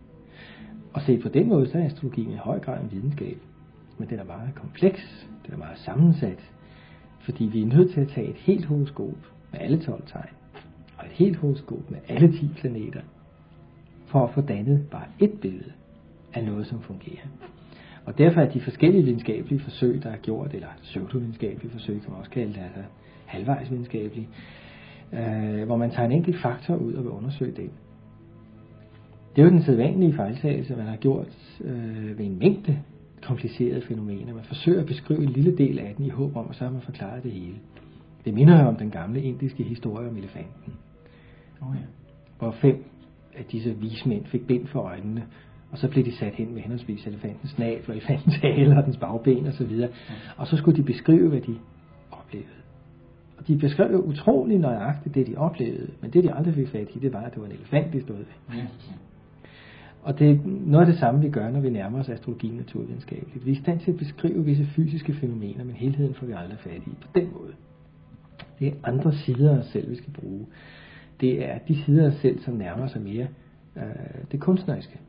Og set på den måde, så er astrologien i høj grad en videnskab. Men den er meget kompleks, den er meget sammensat, fordi vi er nødt til at tage et helt horoskop med alle tolv tegn, og et helt horoskop med alle ti planeter, for at få dannet bare et billede af noget, som fungerer. Og derfor er de forskellige videnskabelige forsøg, der er gjort, eller pseudovidenskabelige forsøg, kan man også kalde det, altså halvvejs videnskabelige, øh, hvor man tager en enkelt faktor ud og vil undersøge det. Det er jo den sædvanlige fejltagelse, man har gjort øh, ved en mængde komplicerede fænomener. Man forsøger at beskrive en lille del af den i håb om, at så har man forklaret det hele. Det minder jo om den gamle indiske historie om elefanten. Oh ja. Hvor fem af disse vismænd fik bind for øjnene, og så blev de sat hen med henholdsvis elefantens snabel og elefantens hale og dens bagben og så videre. Og så skulle de beskrive, hvad de oplevede. Og de beskrev jo utrolig nøjagtigt det, de oplevede, men det, de aldrig fik fat i, det var, at det var en elefant, de stod ved. Ja. Og det er noget af det samme, vi gør, når vi nærmer os astrologien naturvidenskabeligt. Vi er i stand til at beskrive visse fysiske fænomener, men helheden får vi aldrig fat i på den måde. Det er andre sider af os selv, vi skal bruge. Det er de sider af os selv, som nærmer sig mere øh, det kunstneriske.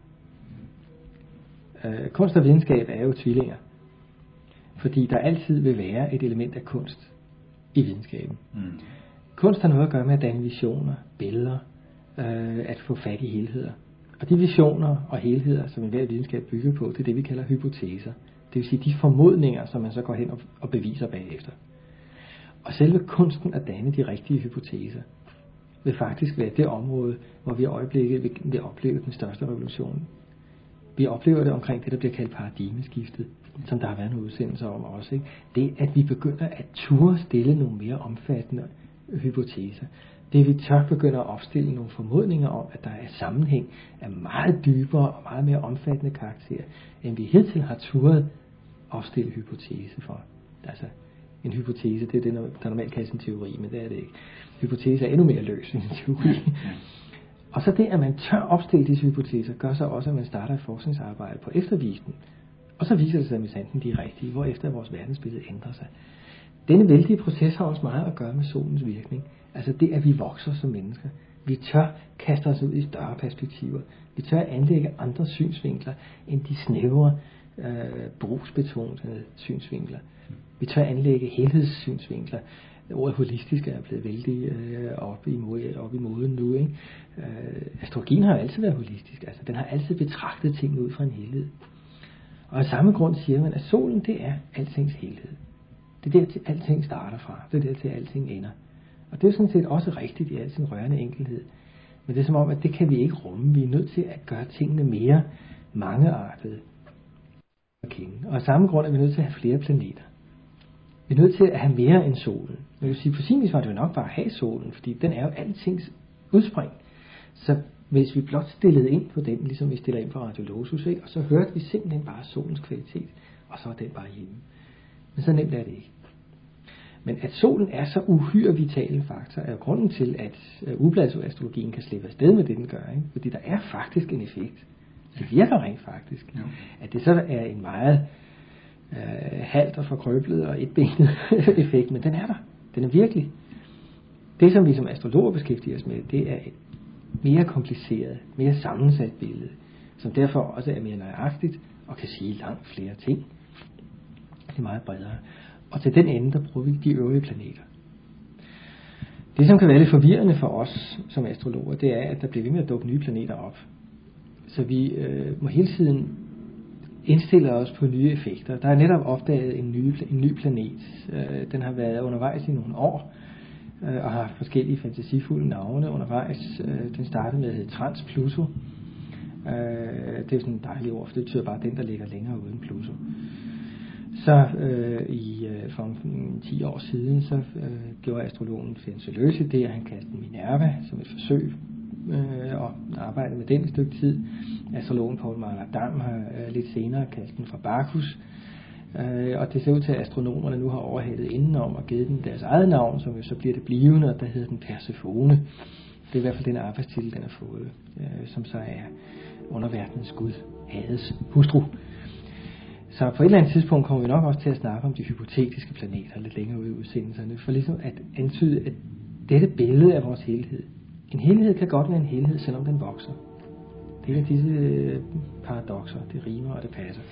Øh, kunst og videnskab er jo tvillinger, fordi der altid vil være et element af kunst i videnskaben. Mm. Kunst har noget at gøre med at danne visioner, billeder, øh, at få fat i helheder. Og de visioner og helheder, som enhver videnskab bygger på, det er det, vi kalder hypoteser. Det vil sige de formodninger, som man så går hen og beviser bagefter. Og selve kunsten at danne de rigtige hypoteser. vil faktisk være det område, hvor vi i øjeblikket vil, vil opleve den største revolution. Vi oplever det omkring det, der bliver kaldt paradigmeskiftet, som der har været nogle udsendelser om også. Ikke? Det, at vi begynder at turde stille nogle mere omfattende hypoteser. Det, vi tør begynde at opstille nogle formodninger om, at der er sammenhæng af meget dybere og meget mere omfattende karakter, end vi hidtil har turet opstille hypotese for. Altså, en hypotese, det er det, der normalt kaldes en teori, men det er det ikke. Hypotese er endnu mere løs end en teori. Ja, ja. Og så det, at man tør opstille disse hypoteser, gør så også, at man starter et forskningsarbejde på eftervisning. Og så viser det sig, at misanten de er rigtige, hvorefter vores verdensbillede ændrer sig. Denne vældige proces har også meget at gøre med solens virkning. Altså det, at vi vokser som mennesker. Vi tør kaste os ud i større perspektiver. Vi tør anlægge andre synsvinkler end de snævre, øh, brugsbetonede synsvinkler. Vi tør anlægge helhedssynsvinkler. Ordet holistisk er blevet vældig øh, op, i mode, op i moden nu. Ikke? Øh, astrologien har altid været holistisk. Altså, den har altid betragtet tingene ud fra en helhed. Og af samme grund siger man, at solen det er altings helhed. Det er der til alting starter fra. Det er der til alting ender. Og det er sådan set også rigtigt i al sin rørende enkelhed. Men det er som om, at det kan vi ikke rumme. Vi er nødt til at gøre tingene mere mangeartede at kende. Og af samme grund er vi nødt til at have flere planeter. Vi er nødt til at have mere end solen. Man kan sige, på sin vis var det jo nok bare at have solen, fordi den er jo altings udspring. Så hvis vi blot stillede ind på den, ligesom vi stiller ind på Radio Lotus, ikke? Og så hørte vi simpelthen bare solens kvalitet, og så er den bare hjemme. Men så nemt er det ikke. Men at solen er så uhyre vital en faktor, er jo grunden til, at ubladsastrologien kan slippe afsted med det, den gør. Ikke? Fordi der er faktisk en effekt. Det virker rent faktisk. Ja. At det så er en meget øh, halvt og forkrøblet og etbenet effekt, men den er der. Den er virkelig. Det, som vi som astrologer beskæftiger os med, det er et mere kompliceret, mere sammensat billede, som derfor også er mere nøjagtigt og kan sige langt flere ting. Det er meget bredere. Og til den ende, der bruger vi de øvrige planeter. Det, som kan være lidt forvirrende for os som astrologer, det er, at der bliver ved med at dukke nye planeter op. Så vi øh, må hele tiden indstille os på nye effekter. Der er netop opdaget en ny, en ny planet. Øh, den har været undervejs i nogle år, øh, og har forskellige fantasifulde navne undervejs. Øh, den startede med at hedde Trans Pluto. Øh, det er sådan et dejligt ord, for det betyder bare den, der ligger længere uden Pluto. Så øh, i øh, for ti år siden, så øh, gjorde astrologen Fensoløse det, at han kaldte Minerva som et forsøg, øh, og arbejdede med den et stykke tid. Astrologen Paul Maladam har øh, lidt senere kaldt den for Bacchus, øh, og det ser ud til, at astronomerne nu har overhalet indenom og givet den deres eget navn, som jo så bliver det blivende, og der hedder den Persefone. Det er i hvert fald den arbejdstitel, den har fået, øh, som så er underverdenens gud, Hades hustru. Så på et eller andet tidspunkt kommer vi nok også til at snakke om de hypotetiske planeter lidt længere ude i udsendelserne, for ligesom at antyde, at dette billede af vores helhed, en helhed kan godt være en helhed, selvom den vokser. Det er disse paradokser, det rimer og det passer.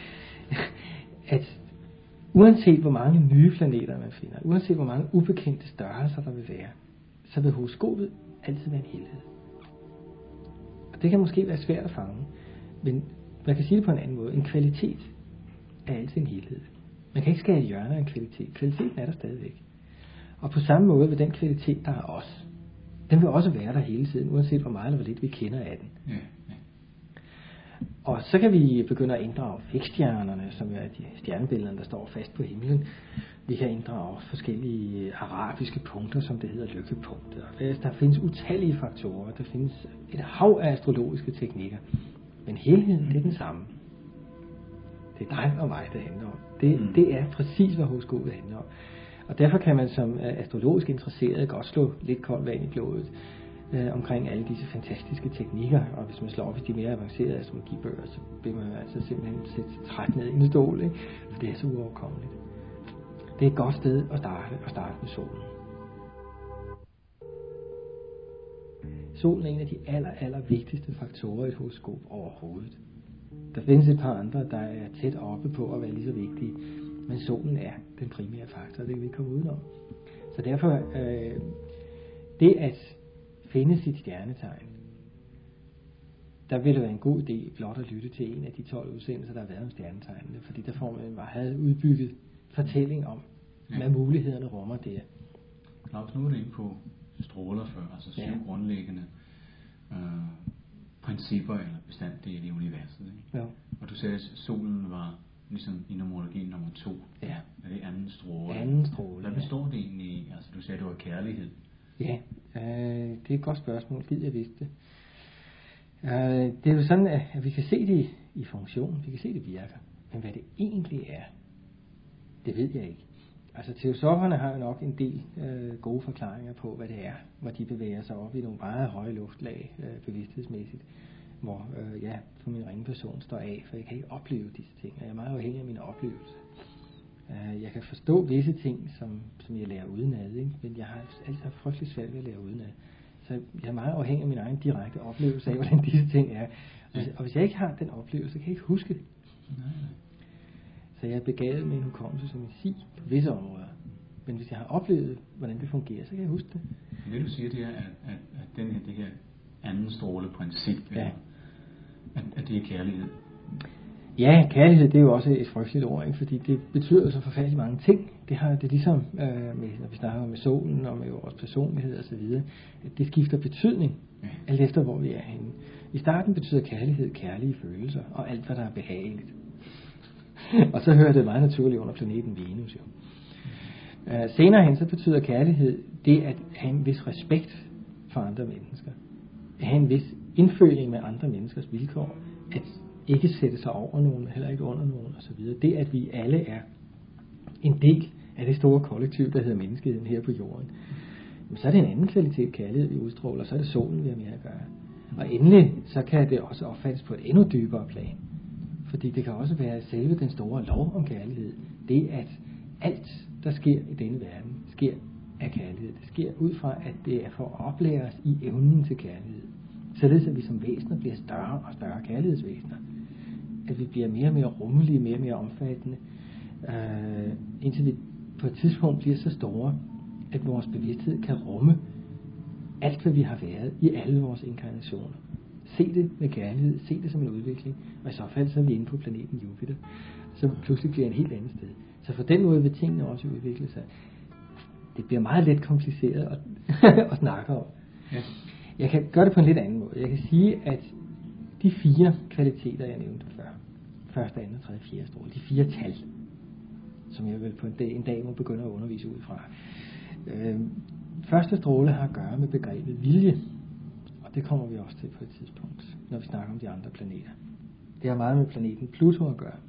At uanset hvor mange nye planeter man finder, uanset hvor mange ubekendte størrelser der vil være, så vil horoskopet altid være en helhed. Og det kan måske være svært at fange, men man kan sige det på en anden måde. En kvalitet er altid en helhed. Man kan ikke skære i hjørner af en kvalitet. Kvaliteten er der stadigvæk. Og på samme måde vil den kvalitet, der er os, den vil også være der hele tiden, uanset hvor meget eller hvor lidt vi kender af den. Ja, ja. Og så kan vi begynde at inddrage fiksstjernerne, som er de stjernebillederne, der står fast på himlen. Vi kan inddrage forskellige arabiske punkter, som det hedder lykkepunkter. Der findes utallige faktorer. Der findes et hav af astrologiske teknikker. Men helheden, det er den samme. Det er dig og mig, det handler om. Det, mm. det er præcis, hvad horoskopet handler om. Og derfor kan man som astrologisk interesseret godt slå lidt koldt vand i blodet øh, omkring alle disse fantastiske teknikker. Og hvis man slår op i de mere avancerede astrologibøger, så vil man altså simpelthen sætte træt ned i en stol, ikke? For det er så uoverkommeligt. Det er et godt sted at starte, at starte med solen. Solen er en af de aller, aller vigtigste faktorer i et horoskop overhovedet. Der findes et par andre, der er tæt oppe på at være lige så vigtige, men solen er den primære faktor, det kan vi ikke komme udenom. Så derfor, øh, det at finde sit stjernetegn, der vil det være en god idé blot at lytte til en af de tolv udsendelser, der har været om stjernetegnene, fordi der får man en meget udbygget fortælling om, ja. Hvad mulighederne rummer der.
Claus, nu er det inde på stråler før, altså syv
Ja.
grundlæggende øh, principper eller bestanddele i universet. Ikke?
Jo.
Og du sagde, at solen var ligesom i numerologien nummer to.
Ja.
Er det anden stråle?
Anden stråle,
Hvad består det egentlig i? Altså du sagde, det var kærlighed.
Ja, øh, det er et godt spørgsmål. Gid jeg vidste det. Øh, det er jo sådan, at, at vi kan se det i, i funktion. Vi kan se, at det virker. Men hvad det egentlig er, det ved jeg ikke. Altså teosoferne har jo nok en del øh, gode forklaringer på, hvad det er, hvor de bevæger sig op i nogle meget høje luftlag øh, bevidsthedsmæssigt, hvor øh, ja, for min ringe person står af, for jeg kan ikke opleve disse ting, og jeg er meget afhængig af mine oplevelser. Uh, jeg kan forstå visse ting, som, som jeg lærer udenad, ikke? Men jeg har altid haft frygtelig svært ved at lære udenad. Så jeg er meget afhængig af min egen direkte oplevelse af, hvordan disse ting er. Og, og hvis jeg ikke har den oplevelse, kan jeg ikke huske det.
Nej.
Så jeg er begavet med en hukommelse som en si på visse områder. Men hvis jeg har oplevet, hvordan det fungerer, så kan jeg huske det.
Det du siger, det er, at, at, at den her, det her anden stråle princip,
Ja.
at, at det er kærlighed.
Ja, kærlighed, det er jo også et frygteligt ord, ikke? Fordi det betyder så forfærdeligt mange ting. Det har det er ligesom, øh, med, når vi snakker med solen og med vores personlighed og så videre, at det skifter betydning,
Ja.
alt efter hvor vi er henne. I starten betyder kærlighed kærlige følelser, og alt hvad der er behageligt. Og så hører det meget naturligt under planeten Venus jo. Uh, senere hen, så betyder kærlighed det at have en vis respekt for andre mennesker. At have en vis indføling med andre menneskers vilkår. At ikke sætte sig over nogen, heller ikke under nogen osv. Det at vi alle er en del af det store kollektiv, der hedder menneskeheden her på jorden. Men så er det en anden kvalitet kærlighed, vi udstråler, så er det solen, vi har med at gøre. Og endelig, så kan det også opfattes på et endnu dybere plan. Fordi det kan også være selve den store lov om kærlighed. Det at alt, der sker i denne verden, sker af kærlighed. Det sker ud fra, at det er for at oplære os i evnen til kærlighed. Således at vi som væsener bliver større og større kærlighedsvæsener. At vi bliver mere og mere rummelige, mere og mere omfattende. Øh, indtil vi på et tidspunkt bliver så store, at vores bevidsthed kan rumme alt, hvad vi har været i alle vores inkarnationer. Se det med kærlighed, se det som en udvikling, og i så fald så er vi inde på planeten Jupiter, som pludselig bliver et helt andet sted. Så på den måde vil tingene også udvikle sig. Det bliver meget let kompliceret at, at snakke om.
Ja.
Jeg kan gøre det på en lidt anden måde. Jeg kan sige, at de fire kvaliteter, jeg nævnte før, første, anden, tredje, fjerde stråle, de fire tal, som jeg vel på en dag, en dag må begynde at undervise ud fra. Øh, første stråle har at gøre med begrebet vilje, og det kommer vi også til på et tidspunkt, når vi snakker om de andre planeter. Det har meget med planeten Pluto at gøre.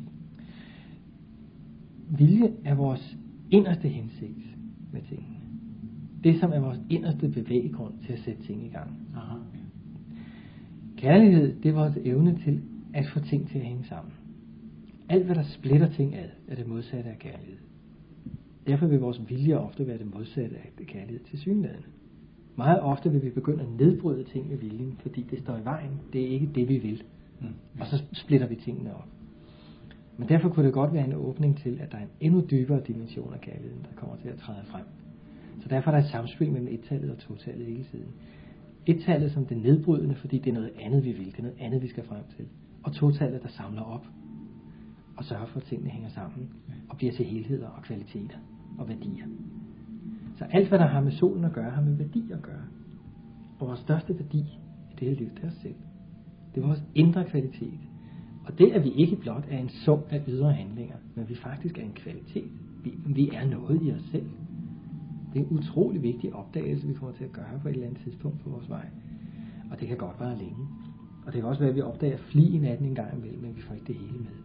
Vilje er vores inderste hensigt med tingene. Det, som er vores inderste bevæggrund til at sætte ting i gang.
Aha, ja.
Kærlighed, det er vores evne til at få ting til at hænge sammen. Alt, hvad der splitter ting ad, er det modsatte af kærlighed. Derfor vil vores vilje ofte være det modsatte af kærlighed til synlædende. Meget ofte vil vi begynde at nedbryde ting med viljen, fordi det står i vejen. Det er ikke det, vi vil.
Mm.
Og så splitter vi tingene op. Men derfor kunne det godt være en åbning til, at der er en endnu dybere dimension af kærligheden, der kommer til at træde frem. Så derfor er der et samspil mellem et-tallet og to-tallet hele tiden. Et-tallet som det nedbrydende, fordi det er noget andet, vi vil. Det er noget andet, vi skal frem til. Og to-tallet, der samler op og sørger for, at tingene hænger sammen og bliver til helheder og kvaliteter og værdier. Så alt, hvad der har med solen at gøre, har med værdi at gøre. Og vores største værdi i det her liv, det er os selv. Det er vores indre kvalitet. Og det, at vi ikke blot er en sum af ydre handlinger, men vi faktisk er en kvalitet. Vi, vi er noget i os selv. Det er en utrolig vigtig opdagelse, vi kommer til at gøre på et eller andet tidspunkt på vores vej. Og det kan godt være længe. Og det kan også være, at vi opdager flien af den en gang imellem, men vi får ikke det hele med.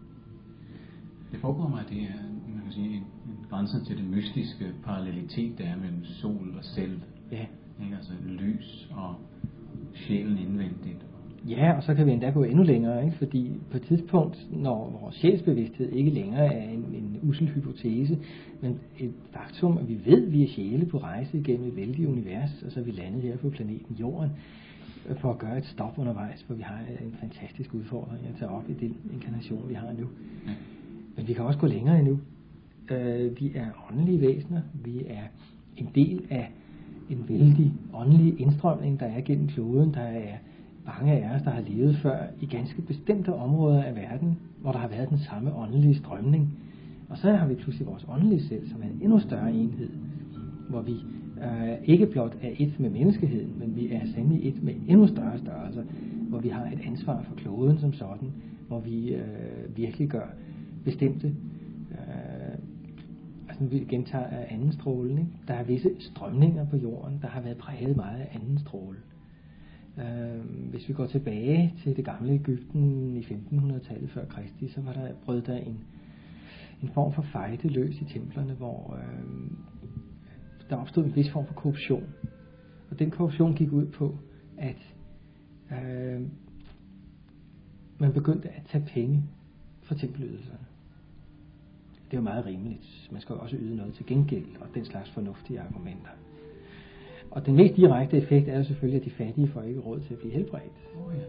Det foregår mig, at det er man kan sige, en, en grænse til det mystiske parallelitet, der er mellem sol og selv.
Ja.
Ikke? Altså lys og sjælen indvendigt.
Ja, og så kan vi endda gå endnu længere, ikke? Fordi på et tidspunkt, når vores sjælsbevidsthed ikke længere er en, en ussel hypotese, men et faktum, at vi ved, at vi er sjæle på rejse igennem et vældigt univers, og så er vi landet her på planeten Jorden, for at gøre et stop undervejs, hvor vi har en fantastisk udfordring at tage op i den inkarnation, vi har nu.
Ja.
Men vi kan også gå længere endnu. Øh, vi er åndelige væsener, vi er en del af en vældig åndelig indstrømning, der er gennem kloden, der er mange af os, der har levet før i ganske bestemte områder af verden, hvor der har været den samme åndelige strømning. Og så har vi pludselig vores åndelige selv, som er en endnu større enhed, hvor vi uh, ikke blot er et med menneskeheden, men vi er sandelig et med endnu større størrelser, hvor vi har et ansvar for kloden som sådan, hvor vi uh, virkelig gør bestemte, uh, altså vi gentager anden strålen, ikke? Der er visse strømninger på jorden, der har været præget meget af anden stråle. Uh, hvis vi går tilbage til det gamle Egypten i femtenhundredetallet før Kristi, så var der brød der en, en form for fejde løs i templerne, hvor uh, der opstod en vis form for korruption. Og den korruption gik ud på, at uh, man begyndte at tage penge for tempelydelserne. Det er jo meget rimeligt. Man skal jo også yde noget til gengæld, og den slags fornuftige argumenter. Og den mest direkte effekt er jo selvfølgelig, at de fattige får ikke råd til at blive helbredt.
Oh, ja.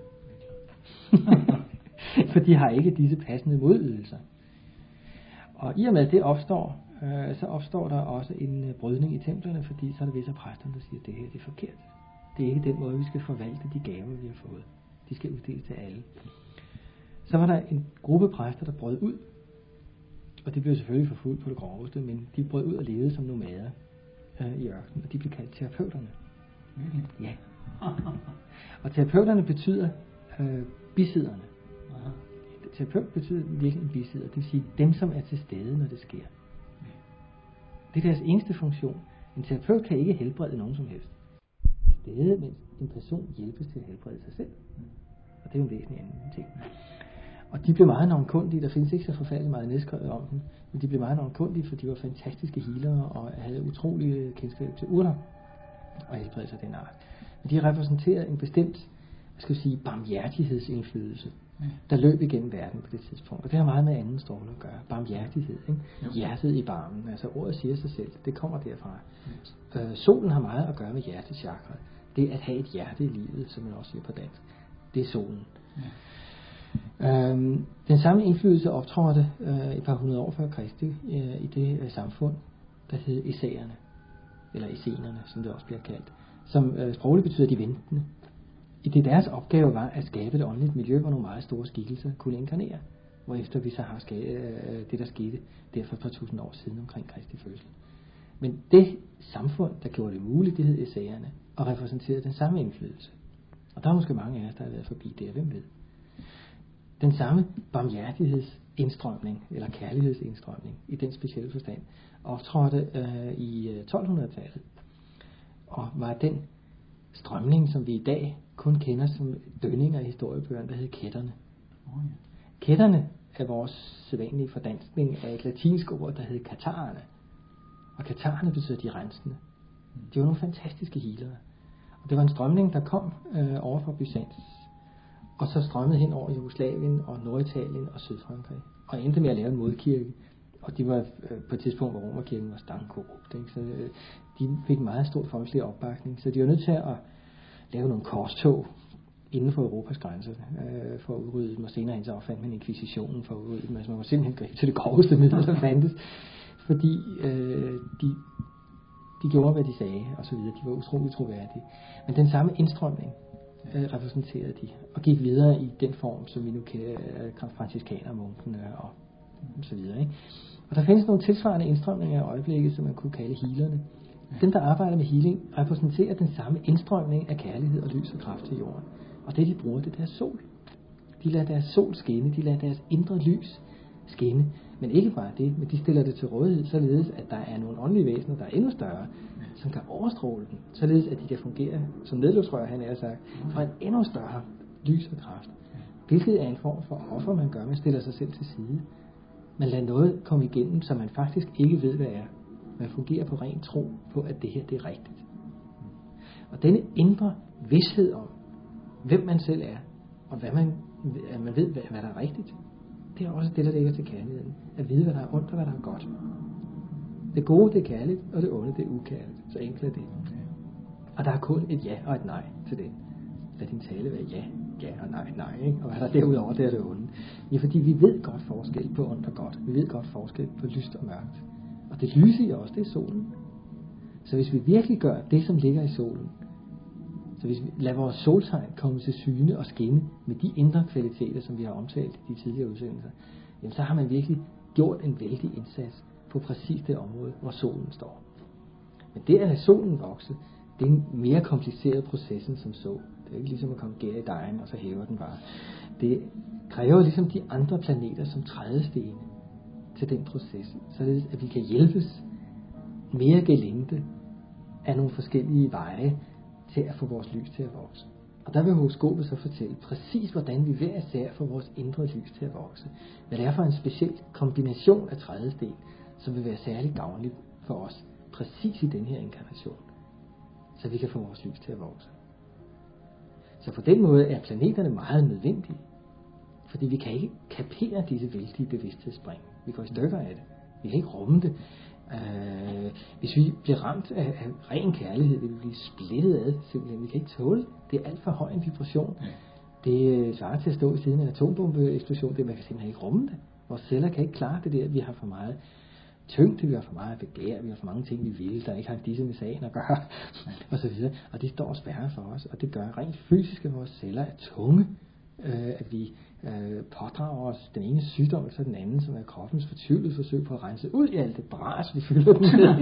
For de har ikke disse passende modydelser. Og i og med at det opstår, øh, så opstår der også en øh, brydning i templerne, fordi så er der visse af præsterne, der siger, at det her det er forkert. Det er ikke den måde, vi skal forvalte de gaver, vi har fået. De skal uddeles til alle. Så var der en gruppe præster, der brød ud. Og det blev selvfølgelig forfulgt på det groveste, men de brød ud og levede som nomader øh, i ørkenen, og de blev kaldt terapeuterne.
Virkelig?
Ja. Og terapeuterne betyder øh, bisidderne.
Aha.
Terapeut betyder virkelig en bisidder, det vil sige dem, som er til stede, når det sker.
Ja.
Det er deres eneste funktion. En terapeut kan ikke helbrede nogen som helst. Til stede, mens en person hjælpes til at helbrede sig selv. Og det er jo en væsentlig anden ting. Og de blev meget navnkundige. Der findes ikke så forfærdeligt meget nedskrevet om dem, men de blev meget navnkundige, for de var fantastiske healere og havde utrolige kendskab til urter og helbredelse af den art. Men de repræsenterede en bestemt, hvad skal jeg sige, barmhjertighedsindflydelse, der løb igennem verden på det tidspunkt. Og det har meget med anden stråle at gøre. Barmhjertighed, ikke? Hjertet i barmen. Altså ordet siger sig selv. Det kommer derfra. Øh, solen har meget at gøre med hjertechakra. Det at have et hjerte i livet, som man også siger på dansk. Det er solen. Ja. Øhm, den samme indflydelse optrådte øh, et par hundrede år før Kristi øh, i det øh, samfund, der hed Essæerne, eller Essenerne, som det også bliver kaldt, som øh, sprogligt betyder de ventende. I det deres opgave var at skabe et åndeligt miljø, hvor nogle meget store skikkelser kunne inkarnere, hvorefter vi så har skabe, øh, det, der skete der for et par tusind år siden omkring Kristi fødsel. Men det samfund, der gjorde det muligt, det hed Essæerne, og repræsenterede den samme indflydelse. Og der er måske mange af os, der har været forbi det, hvem ved. Den samme barmhjertighedsindstrømning, eller kærlighedsindstrømning, i den specielle forstand, optrådte øh, i tolvhundredetallet, og var den strømning, som vi i dag kun kender som dønninger i historiebøgerne, der hed kætterne.
Oh, ja.
Kætterne er vores sædvanlige fordanskning af et latinsk ord, der hed katarerne. Og katarerne betyder de rensende. De var nogle fantastiske healere. Og det var en strømning, der kom øh, over fra Byzans, og så strømmede hen over Jugoslavien og Norditalien og Sydfrankrig, og endte med at lave en modkirke. Og de var øh, på et tidspunkt, hvor Romerkirken var stangkorrupt, ikke? Så øh, de fik meget stor folkelig opbakning, så de var nødt til at lave nogle korstog inden for Europas grænser øh, for at udrydde dem, og senere hen så opfandt man inkvisitionen for at udrydde dem. Altså man var simpelthen gribe til det groveste middel, der fandtes, fordi øh, de, de gjorde, hvad de sagde, og så videre. De var utroligt troværdige. Men den samme indstrømning øh, repræsenterede de, og gik videre i den form, som vi nu kender, øh, franciskanermunkene og, og så videre. Ikke? Og der findes nogle tilsvarende indstrømninger i øjeblikket, som man kunne kalde healerne. Dem, der arbejder med healing, repræsenterer den samme indstrømning af kærlighed og lys og kraft til jorden. Og det, de bruger, det er deres sol. De lader deres sol skinne, de lader deres indre lys skinne. Men ikke bare det, men de stiller det til rådighed, således at der er nogle åndelige væsener, der er endnu større, som kan overstråle den, således at de kan fungere som nedløbsrør, han er sagt, for en endnu større lys og kraft. Hvilket er en form for offer, man gør, man stiller sig selv til side. Man lader noget komme igennem, som man faktisk ikke ved, hvad er. Man fungerer på ren tro på, at det her det er rigtigt. Og denne indre vidshed om, hvem man selv er, og hvad man, at man ved, hvad, hvad der er rigtigt, det er også det, der ligger til kærligheden. At vide, hvad der er ondt og hvad der er godt. Det gode, det er kærligt, og det onde, det er ukærligt. Så enkelt er det. Og der er kun et ja og et nej til det. Lad din tale være ja, ja og nej, nej. Ikke? Og hvad der derudover, det er det onde. Ja, fordi vi ved godt forskel på ondt og godt. Vi ved godt forskel på lyst og mørkt. Og det lyse i os, det er solen. Så hvis vi virkelig gør det, som ligger i solen, så hvis vi lader vores soltegn komme til syne og skinne med de indre kvaliteter, som vi har omtalt i de tidligere udsendelser, jamen så har man virkelig gjort en vældig indsats på præcis det område, hvor solen står. Men det at lade solen vokse, det er en mere kompliceret proces end som så. Det er ikke ligesom at komme gær i dejen, og så hæver den bare. Det kræver ligesom de andre planeter som trædesten til den proces, således at vi kan hjælpes mere gelinde af nogle forskellige veje til at få vores lys til at vokse. Og der vil horoskopet så fortælle præcis, hvordan vi hver især får vores indre lys til at vokse. Hvad det er for en speciel kombination af trædesten, som vil være særlig gavnlig for os, præcis i den her inkarnation, så vi kan få vores lys til at vokse. Så på den måde er planeterne meget nødvendige, fordi vi kan ikke kapere disse vældige bevidsthedsspring. Vi går i stykker af det. Vi kan ikke rumme det. Uh, hvis vi bliver ramt af, af ren kærlighed, vil vi blive splittet ad, simpelthen. Vi kan ikke tåle det. Det er alt for høj en vibration. Ja. Det svarer til at stå i siden af en atombombeeksplosion. Det man kan simpelthen ikke rumme det. Vores celler kan ikke klare det der. Vi har for meget tyngde, vi har for meget begær, vi har for mange ting, vi vil, der ikke har disse med sagen at gøre, og så videre. Og det står og spærrer for os, og det gør rent fysisk, at vores celler er tunge, øh, at vi øh, pådrager os den ene sygdom til den anden, som er kroppens fortvivlede forsøg på at rense ud i alt det bras, vi fylder den med.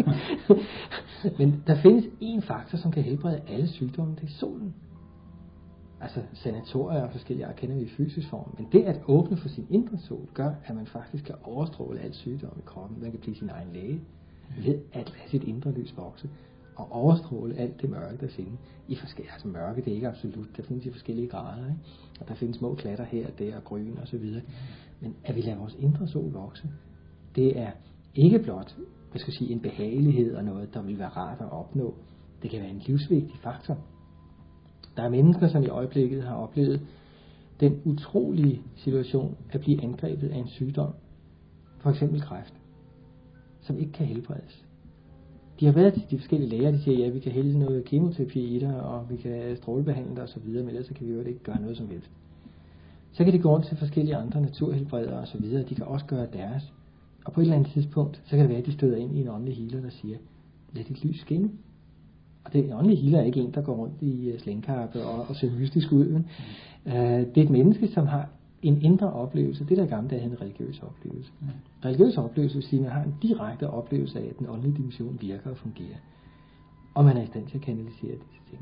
Men der findes en faktor, som kan helbrede alle sygdomme, det er solen. Altså sanatorier og forskellige kender vi i fysisk form, men det at åbne for sin indre sol, gør, at man faktisk kan overstråle al sygdom i kroppen. Man kan blive sin egen læge, ved at lade sit indre lys vokse, og overstråle alt det mørke, der findes i forskellige. Altså mørke, det er ikke absolut, der findes i forskellige grader, ikke? Og der findes små klatter her og der, og grøn og så videre. Men at vi lader vores indre sol vokse, det er ikke blot, hvad skal jeg sige, en behagelighed og noget, der vil være rart at opnå. Det kan være en livsvigtig faktor. Der er mennesker, som i øjeblikket har oplevet den utrolige situation at blive angrebet af en sygdom, for eksempel kræft, som ikke kan helbredes. De har været til de forskellige læger, de siger, ja, vi kan hælde noget kemoterapi i dig, og vi kan strålebehandle dig og så videre, men ellers kan vi jo ikke gøre noget som helst. Så kan de gå rundt til forskellige andre naturhelbredere og så videre, de kan også gøre deres. Og på et eller andet tidspunkt, så kan det være, at de støder ind i en åndelig healer, der siger, lad dit lys skinne. Og det åndelige healer er ikke en, der går rundt i slængkappe og, og ser mystisk ud. Men, uh, det er et menneske, som har en indre oplevelse. Det der gamle, der er en religiøs oplevelse. Mm. Religiøs oplevelse vil sige, at man har en direkte oplevelse af, at den åndelige dimension virker og fungerer. Og man er i stand til at kanalisere disse ting.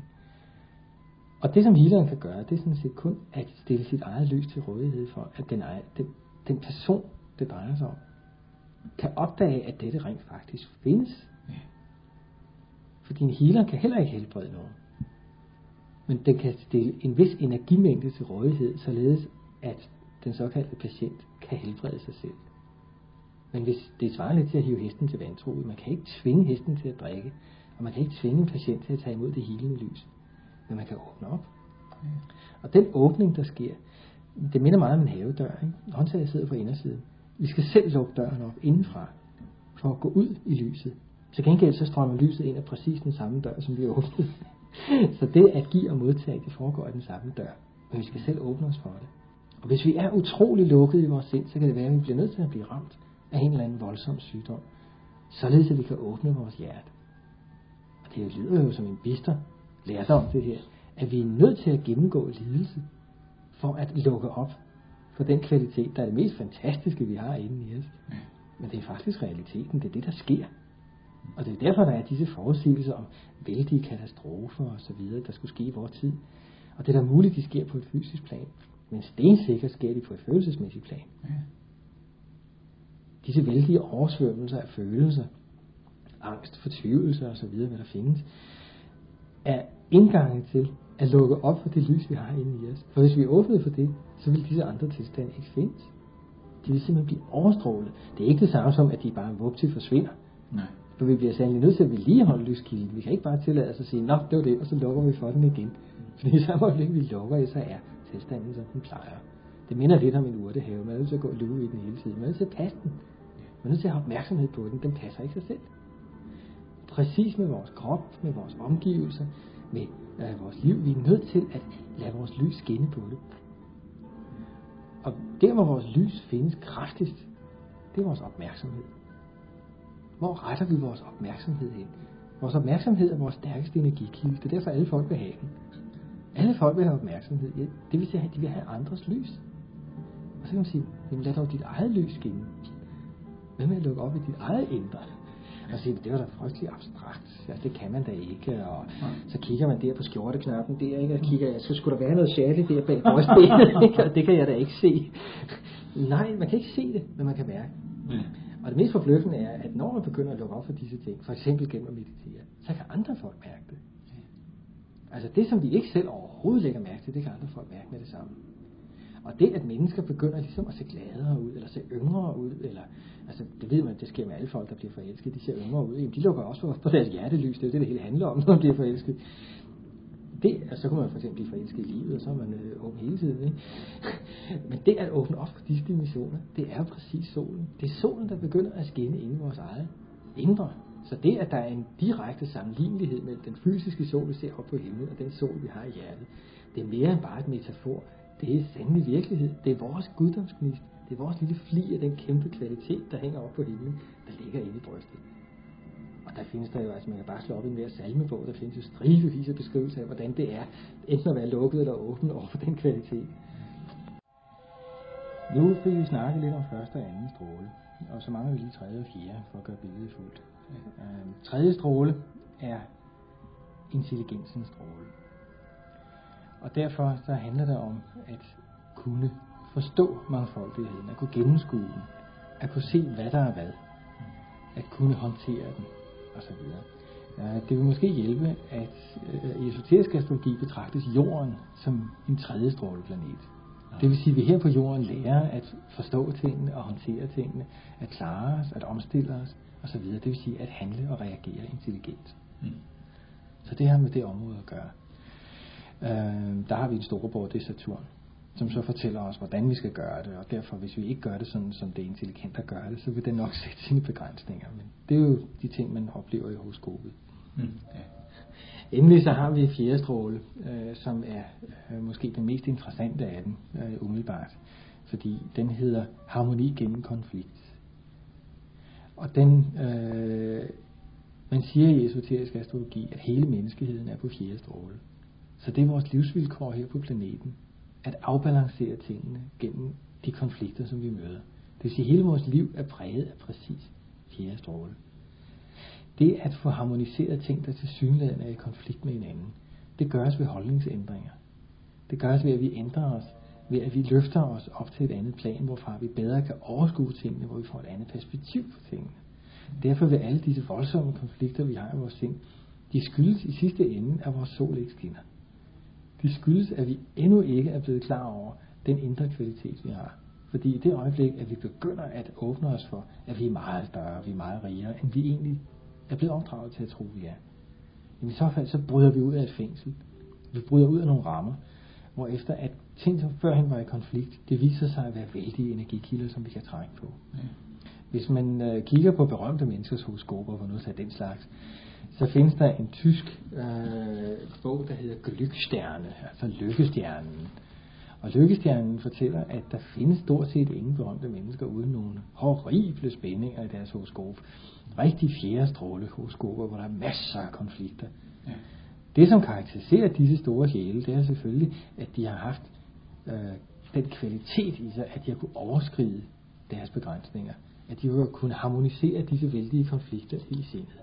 Og det, som healeren kan gøre, det er sådan set kun at stille sit eget lys til rådighed for, at den, ejer, den, den person, det drejer sig om, kan opdage, at dette rent faktisk findes. Fordi en healer kan heller ikke helbrede nogen. Men den kan stille en vis energimængde til rådighed, således at den såkaldte patient kan helbrede sig selv. Men hvis det svarer lidt til at hive hesten til vantroet, man kan ikke tvinge hesten til at drikke, og man kan ikke tvinge en patient til at tage imod det healende lys. Men man kan åbne op. Og den åbning, der sker, det minder meget om en havedør. Ikke? Håndtaget sidder på indersiden. Vi skal selv lukke døren op indenfra, for at gå ud i lyset. Til gengæld så strømmer lyset ind af præcis den samme dør, som vi åbnede. Så det at give og modtage, det foregår i den samme dør. Men vi skal selv åbne os for det. Og hvis vi er utrolig lukket i vores sind, så kan det være, at vi bliver nødt til at blive ramt af en eller anden voldsom sygdom. Således at vi kan åbne vores hjerte. Og det lyder jo som en bister lærdom det her, at vi er nødt til at gennemgå lidelse, for at lukke op for den kvalitet, der er det mest fantastiske, vi har inde i os. Men det er faktisk realiteten, det er det, der sker. Og det er derfor, der er disse forudsigelser om vældige katastrofer og så videre, der skulle ske i vores tid. Og det er da muligt, de sker på et fysisk plan, men stensikkert sker de på et følelsesmæssigt plan. Ja. Disse vældige oversvømmelser af følelser, angst, fortvivlelse og så videre, hvad der findes, er indgangen til at lukke op for det lys, vi har inde i os. For hvis vi åbnede for det, så vil disse andre tilstande ikke findes. De vil simpelthen blive overstrålet. Det er ikke det samme som, at de bare vupti forsvinder. Nej. For vi bliver sandelig nødt til at vedligeholde lyskilden. Vi kan ikke bare tillade os at sige, nå, det var det, og så lukker vi for den igen. Fordi i samme øjeblik, vi lukker, så er tilstanden, som den plejer. Det minder lidt om en urtehave. Man er nødt til at gå og luge i den hele tiden. Man er nødt til at passe den. Man er nødt til at have opmærksomhed på den. Den passer ikke sig selv. Præcis med vores krop, med vores omgivelser, med øh, vores liv. Vi er nødt til at lade vores lys skinne på det. Og der, hvor vores lys findes kraftigst, det er vores opmærksomhed. Hvor retter vi vores opmærksomhed hen? Vores opmærksomhed er vores stærkeste energikilde. Det er derfor, alle folk vil have den. Alle folk vil have opmærksomhed. Ja, det vil sige, at de vil have andres lys. Og så kan man sige, jamen lad dog dit eget lys skinne. Hvad med at lukke op i dit eget indre? Og så siger vi, det var da frygtelig abstrakt. Altså, det kan man da ikke. Og så kigger man der på skjorteknappen der, ikke? Og kigger, så skulle der være noget særligt der bag brystbenet, ikke? Og det kan jeg da ikke se. Nej, man kan ikke se det, men man kan mærke. Ja. Og det mest forbløffende er, at når man begynder at lukke op for disse ting, for eksempel gennem at meditere, så kan andre folk mærke det. Ja. Altså det, som vi ikke selv overhovedet lægger mærke til, det kan andre folk mærke med det samme. Og det, at mennesker begynder ligesom at se gladere ud, eller se yngre ud, eller, altså det ved man, det sker med alle folk, der bliver forelsket, de ser yngre ud, jamen de lukker også på deres hjertelys, det er jo det, det hele handler om, når man bliver forelsket. Det, altså, så kunne man for eksempel blive forelsket i livet, og så er man øh, åben hele tiden, ikke? Men det at åbne op for disse dimensioner, det er jo præcis solen. Det er solen, der begynder at skinne inde i vores eget indre. Så det, at der er en direkte sammenlignelighed mellem den fysiske sol, vi ser op på himlen, og den sol, vi har i hjertet, det er mere end bare et metafor. Det er sandelig virkelighed. Det er vores guddomsgnist. Det er vores lille fli af den kæmpe kvalitet, der hænger op på himlen, der ligger inde i brystet. Og der findes der jo, altså man kan bare slå op i en mere salmebog, der findes jo stribevis af beskrivelser af, hvordan det er, enten at være lukket eller åben over for den kvalitet. Nu fik vi snakket lidt om første og anden stråle, og så mangler vi lige tredje og fjerde, for at gøre billedet fuldt. Øhm, tredje stråle er intelligensens stråle. Og derfor så handler det om at kunne forstå mangfoldigheden, at kunne gennemskue den, at kunne se, hvad der er hvad, at kunne håndtere den, osv. Det vil måske hjælpe, at i esoterisk astrologi betragtes jorden som en tredje stråleplanet. Det vil sige, at vi her på jorden lærer at forstå tingene og håndtere tingene, at klare os, at omstille os, osv. Det vil sige at handle og reagere intelligent. Mm. Så det har med det område at gøre. Øh, der har vi en storebror, det er Saturn, som så fortæller os, hvordan vi skal gøre det, og derfor, hvis vi ikke gør det sådan, som det er intelligent at gøre det, så vil det nok sætte sine begrænsninger. Men det er jo de ting, man oplever i horoskopet. Mm. Ja. Endelig så har vi fjerde stråle, øh, som er øh, måske den mest interessante af dem, øh, umiddelbart, fordi den hedder harmoni gennem konflikt. Og den, øh, man siger i esoterisk astrologi, at hele menneskeheden er på fjerde stråle. Så det er vores livsvilkår her på planeten, at afbalancere tingene gennem de konflikter, som vi møder. Det vil sige, at hele vores liv er præget af præcis fjerde stråle. Det at få harmoniseret ting, der tilsyneladende er i konflikt med hinanden, det gøres ved holdningsændringer. Det gøres ved, at vi ændrer os, ved at vi løfter os op til et andet plan, hvorfra vi bedre kan overskue tingene, hvor vi får et andet perspektiv på tingene. Derfor vil alle disse voldsomme konflikter, vi har i vores sind, de skyldes i sidste ende, at vores sol ikke skinner. De skyldes, at vi endnu ikke er blevet klar over den indre kvalitet, vi har. Fordi i det øjeblik, at vi begynder at åbne os for, at vi er meget større, vi er meget rigere, end vi egentlig er blevet opdraget til at tro, vi er. I så fald, så bryder vi ud af et fængsel. Vi bryder ud af nogle rammer, hvor efter at ting, som førhen var i konflikt, det viser sig at være vældige energikilder, som vi kan trække på. Ja. Hvis man øh, kigger på berømte menneskers horoskoper, hvor noget af den slags, så findes der en tysk øh, bog, der hedder Glückssterne, altså Lykkestjernen. Og Lykkestjernen fortæller, at der findes stort set ingen berømte mennesker uden nogle horrible spændinger i deres horoskop. Rigtig fjerde stråle horoskoper, hvor der er masser af konflikter. Ja. Det, som karakteriserer disse store sjæle, det er selvfølgelig, at de har haft øh, den kvalitet i sig, at de har kunne overskride deres begrænsninger. At de har kunne harmonisere disse vældige konflikter i sindet.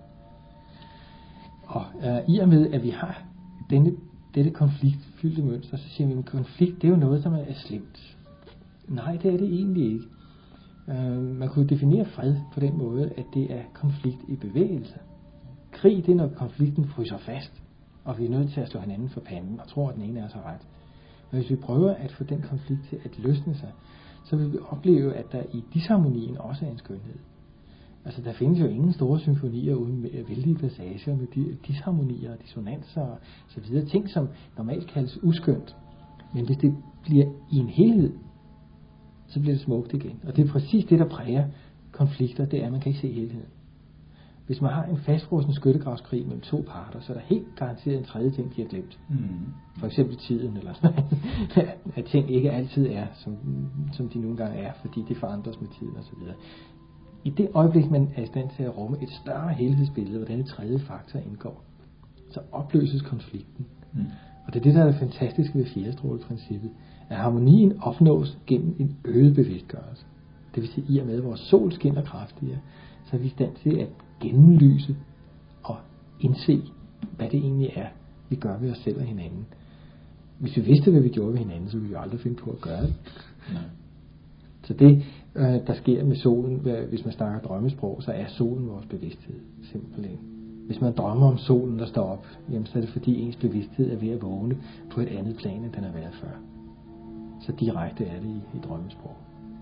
Og øh, i og med, at vi har denne, dette konfliktfyldte mønster, så siger vi, at konflikt, det er jo noget, som er slemt. Nej, det er det egentlig ikke. Øh, man kunne definere fred på den måde, at det er konflikt i bevægelse. Krig, det er, når konflikten fryser fast, og vi er nødt til at slå hinanden for panden, og tror, at den ene er så ret. Men hvis vi prøver at få den konflikt til at løsne sig, så vil vi opleve, at der i disharmonien også er en skønhed. Altså, der findes jo ingen store symfonier uden vældige passager med disharmonier og dissonanser og så videre. Ting, som normalt kaldes uskønt. Men hvis det bliver i en helhed, så bliver det smukt igen. Og det er præcis det, der præger konflikter, det er, at man kan ikke se helheden. Hvis man har en fastfrosen skyttegravskrig mellem to parter, så er der helt garanteret en tredje ting, de har glemt. Mm. For eksempel tiden, eller sådan at ting ikke altid er, som, som de nogle gange er, fordi det forandres med tiden og så videre. I det øjeblik, man er i stand til at rumme et større helhedsbillede, hvor denne tredje faktor indgår, så opløses konflikten. Mm. Og det er det, der er det fantastiske ved fjerdestråleprincippet, at harmonien opnås gennem en øget bevidstgørelse. Det vil sige, i og med, at vores sol skinner kraftigere, så er vi i stand til at gennemlyse og indse, hvad det egentlig er, vi gør ved os selv og hinanden. Hvis vi vidste, hvad vi gjorde ved hinanden, så ville vi jo aldrig finde på at gøre det.
Nej.
Så det, øh, der sker med solen, hvis man snakker drømmesprog, så er solen vores bevidsthed, simpelthen. Hvis man drømmer om solen, der står op, jamen, så er det fordi ens bevidsthed er ved at vågne på et andet plan, end den har været før. Så direkte er det i, i drømmesprog.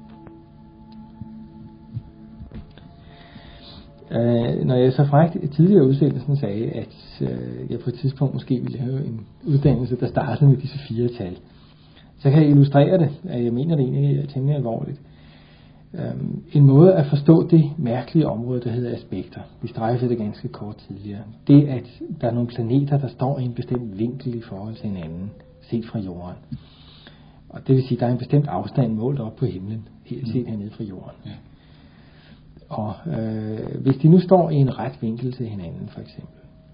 Uh, når jeg så frækt i tidligere udsendelsen sagde, at uh, jeg på et tidspunkt måske ville lave en uddannelse, der startede med disse fire tal, så kan jeg illustrere det, at jeg mener det egentlig er temmelig alvorligt. Um, en måde at forstå det mærkelige område, der hedder aspekter, vi strejfede det ganske kort tidligere, det at der er nogle planeter, der står i en bestemt vinkel i forhold til hinanden, set fra jorden. Og det vil sige, at der er en bestemt afstand målt op på himlen, helt set hernede fra jorden. Ja. Og øh, hvis de nu står i en ret vinkel til hinanden, for eksempel,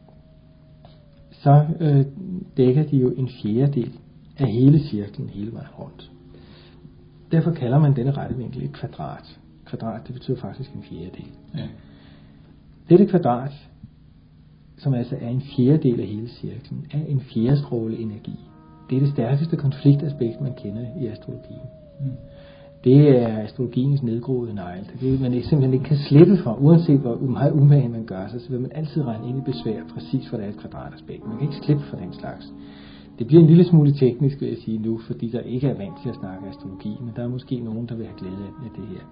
så øh, dækker de jo en fjerdedel af hele cirklen hele vejen rundt. Derfor kalder man denne rette vinkel et kvadrat. Kvadrat, det betyder faktisk en fjerdedel. Ja. Dette kvadrat, som altså er en fjerdedel af hele cirklen, er en fjerdestråle energi. Det er det stærkeste konfliktaspekt, man kender i astrologien. Mm. Det er astrologiens nedgroede negl. Det man simpelthen ikke kan slippe fra, uanset hvor meget umage man gør sig, så vil man altid regne ind i besvær, præcis for det er et kvadrataspekt. Man kan ikke slippe for den slags. Det bliver en lille smule teknisk, vil jeg sige nu, fordi der ikke er vant til at snakke astrologi, men der er måske nogen, der vil have glæde af det her.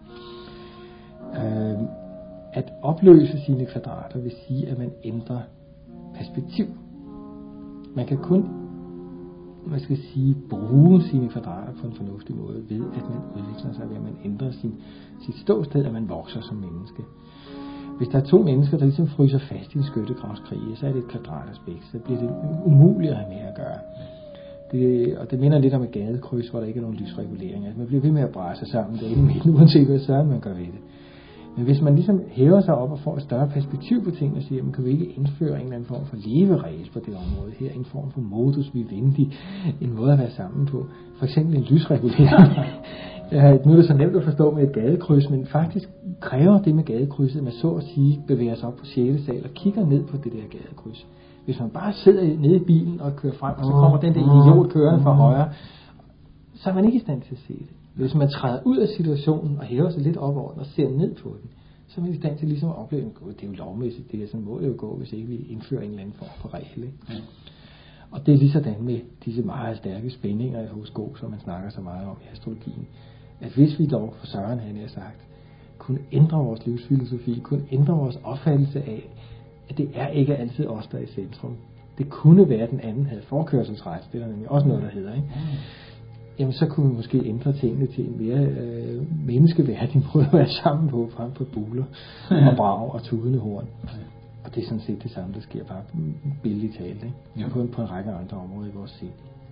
Øh, at opløse sine kvadrater vil sige, at man ændrer perspektiv. Man kan kun man skal sige, bruge sine kvadrater på en fornuftig måde ved, at man udvikler sig, ved at man ændrer sin, sit ståsted, at man vokser som menneske. Hvis der er to mennesker, der ligesom fryser fast i en skyttegravskrig, så er det et kwadrataspekt, så bliver det umuligt at have med at gøre. Det, og det minder lidt om et gadekryds, hvor der ikke er nogen lysregulering. Altså man bliver ved med at bræse sammen derinde i midten, uanset hvad så man gør ved det. Men hvis man ligesom hæver sig op og får et større perspektiv på tingene og siger, man kan vi ikke indføre en eller anden form for leveregel på det område her, en form for modus vivendi, en måde at være sammen på, for eksempel en lysregulering. Nu er det så nemt at forstå med et gadekryds, men faktisk kræver det med gadekrydset, at man så at sige bevæger sig op på sjette sal og kigger ned på det der gadekryds. Hvis man bare sidder nede i bilen og kører frem, og så kommer den der idiot kørende fra højre, så er man ikke i stand til at se det. Hvis man træder ud af situationen og hæver sig lidt op over den og ser ned på den, så er man i stand til ligesom at opleve, at det er jo lovmæssigt, det er sådan må det jo gå, hvis ikke vi indfører en eller anden form for regel. Ikke? Ja. Og det er lige sådan med disse meget stærke spændinger i horoskop, som man snakker så meget om i astrologien, at hvis vi dog, for Søren han har sagt, kunne ændre vores livsfilosofi, kunne ændre vores opfattelse af, at det er ikke altid os, der er i centrum. Det kunne være, at den anden havde forkørselsret, det er der nemlig også noget, der hedder, ikke? Jamen så kunne vi måske ændre tingene til en mere øh, menneskeværdig måde at være sammen på, frem for buler ja. og brag og tudende horn. Ja. Og det er sådan set det samme, der sker bare billigt talt, ikke? Ja. På, en, på en række andre områder i vores sind.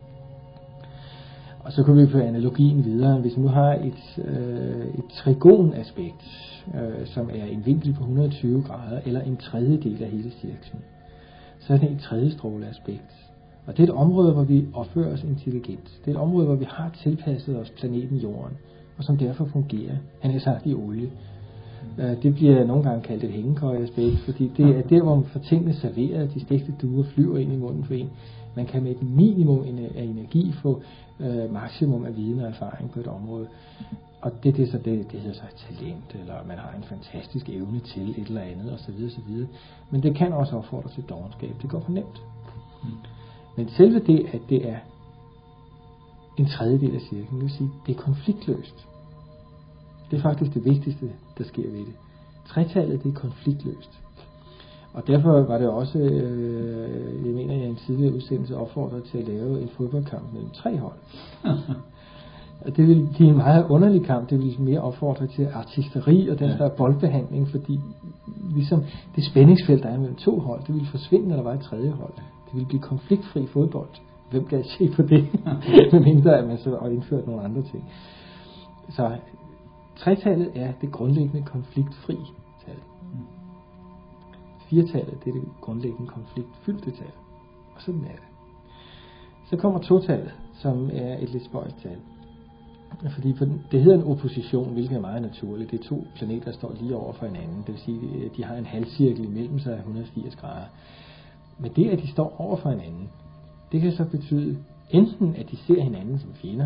Og så kan vi få analogien videre. Hvis vi nu har et, øh, et trigonaspekt, øh, som er en vinkel på et hundrede og tyve grader, eller en tredjedel af hele cirklen, så er det et tredje stråleaspekt. Og det er et område, hvor vi opfører os intelligent. Det er et område, hvor vi har tilpasset os planeten Jorden, og som derfor fungerer. Han har sagt i olie. Det bliver nogle gange kaldt et hængekøjeaspekt, fordi det er der, hvor man får tingene serveret, de stegte duer flyver ind i munden for en. Man kan med et minimum af energi få øh, maksimum af viden og erfaring på et område. Og det, det, så det, det hedder så et talent, eller man har en fantastisk evne til et eller andet, osv. osv. Men det kan også opfordre til dovenskab. Det går for nemt. Mm. Men selve det, at det er en tredjedel af cirklen, det vil sige, det er konfliktløst. Det er faktisk det vigtigste, der sker ved det. Tretallet, det er konfliktløst. Og derfor var det også, øh, jeg mener, jeg i en tidligere udsendelse opfordret til at lave en fodboldkamp mellem tre hold. Og det ville blive en meget underlig kamp. Det ville mere opfordre til artisteri og den ja. der boldbehandling, fordi ligesom det spændingsfelt, der er mellem to hold, det ville forsvinde, når der var et tredje hold. Det ville blive konfliktfri fodbold. Hvem kan se på det? Medmindre at man så har indført nogle andre ting. Så tretallet er det grundlæggende konfliktfri tal. Firetallet, det er det grundlæggende konfliktfyldte tal. Og sådan er det. Så kommer totallet, som er et lidt spøjst tal. Fordi det hedder en opposition, hvilket er meget naturligt. Det er to planeter, der står lige over for hinanden. Det vil sige, at de har en halvcirkel imellem sig af et hundrede og firs grader. Men det, at de står over for hinanden, det kan så betyde enten, at de ser hinanden som fjender,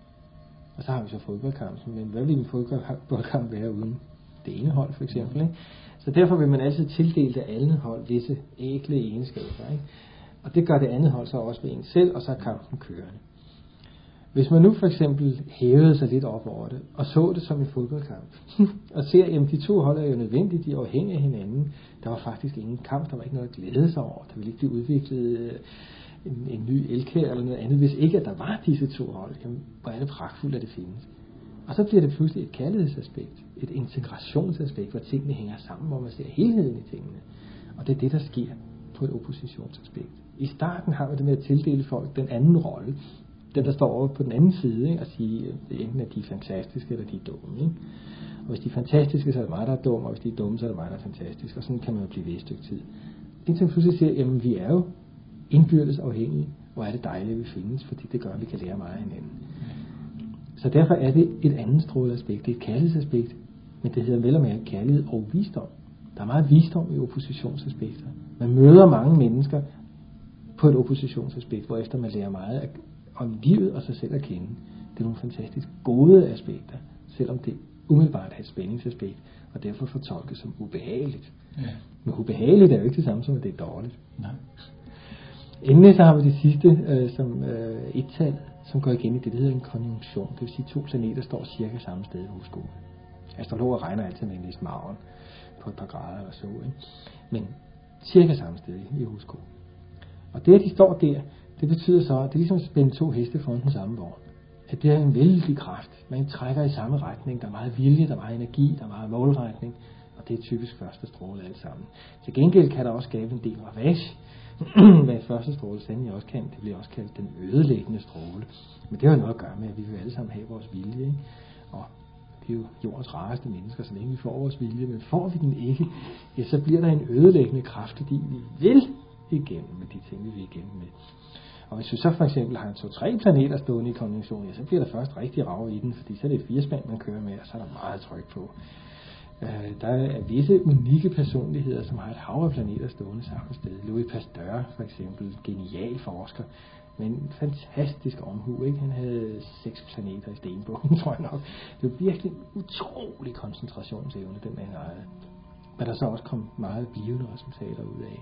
og så har vi så fodboldkampen. Men hvad vil en fodboldkamp være uden det ene hold, for eksempel? Ikke? Så derfor vil man altid tildele det andet hold visse ækle egenskaber. Ikke? Og det gør det andet hold så også ved en selv, og så er kampen kørende. Hvis man nu for eksempel hævede sig lidt op over det, og så det som en fodboldkamp, og ser, at de to hold er jo nødvendige, de er afhængige af hinanden, der var faktisk ingen kamp, der var ikke noget at glæde sig over, der ville ikke blive udviklet en, en ny elkær eller noget andet, hvis ikke at der var disse to hold. Jamen, hvor er det pragtfuldt, at det findes. Og så bliver det pludselig et kærlighedsaspekt, et integrationsaspekt, hvor tingene hænger sammen, hvor man ser helheden i tingene. Og det er det, der sker på et oppositionsaspekt. I starten har vi det med at tildele folk den anden rolle, den der står over på den anden side, ikke? Og sige, at enten at de er fantastiske, eller de er dumme. Ikke? Og hvis de er fantastiske, så er det mig, der er dum, og hvis de er dumme, så er det mig, der er fantastisk. Og sådan kan man jo blive ved et stykke tid. Indtil man pludselig siger, jamen vi er jo indbyrdes afhængige, hvor er det dejligt, at vi findes, fordi det gør, at vi kan lære meget af hinanden. Så derfor er det et andet stråleaspekt, det er et kærlighedsaspekt, men det hedder vel og mere kærlighed og visdom. Der er meget visdom i oppositionsaspekter. Man møder mange mennesker på et oppositionsaspekt, hvorefter man lærer meget om livet og sig selv at kende. Det er nogle fantastisk gode aspekter, selvom det umiddelbart er et spændingsaspekt, og derfor fortolkes som ubehageligt. Ja. Men ubehageligt er jo ikke det samme som, at det er dårligt. Nej. Endelig så har vi det sidste, øh, som øh, et-tal, som går igen i det, der hedder en konjunktion. Det vil sige, at to planeter står cirka samme sted i horoskopet. Astrologer regner altid med en vis margen på et par grader eller så, ikke? Men cirka samme sted i horoskopet. Og det, at de står der, det betyder så, at det er ligesom at spænde to heste foran den samme vogn. At det er en vældig kraft. Man trækker i samme retning. Der er meget vilje, der er meget energi, der er meget målretning. Og det er typisk første stråle alt sammen. Til gengæld kan der også skabe en del ravage. Hvad første stråle sandelig også kan, det bliver også kaldt den ødelæggende stråle. Men det har noget at gøre med, at vi vil alle sammen have vores vilje. Ikke? Og det er jo jordens rareste mennesker, så længe vi får vores vilje. Men får vi den ikke, ja, så bliver der en ødelæggende kraft, fordi vi vil igennem med de ting, vi vil igennem med. Og hvis vi så for eksempel har en to-tre planeter stående i konjunktion, ja, så bliver der først rigtig rav i den, fordi så er det et firespand, man kører med, og så er der meget tryk på. Øh, der er visse unikke personligheder, som har et hav af planeter stående samme sted. Louis Pasteur for eksempel, genial forsker, men en fantastisk omhu, ikke? Han havde seks planeter i stenbukken, tror jeg nok. Det var virkelig en utrolig koncentrationsevne, den man ejede. Men der så også kom meget blivende resultater ud af.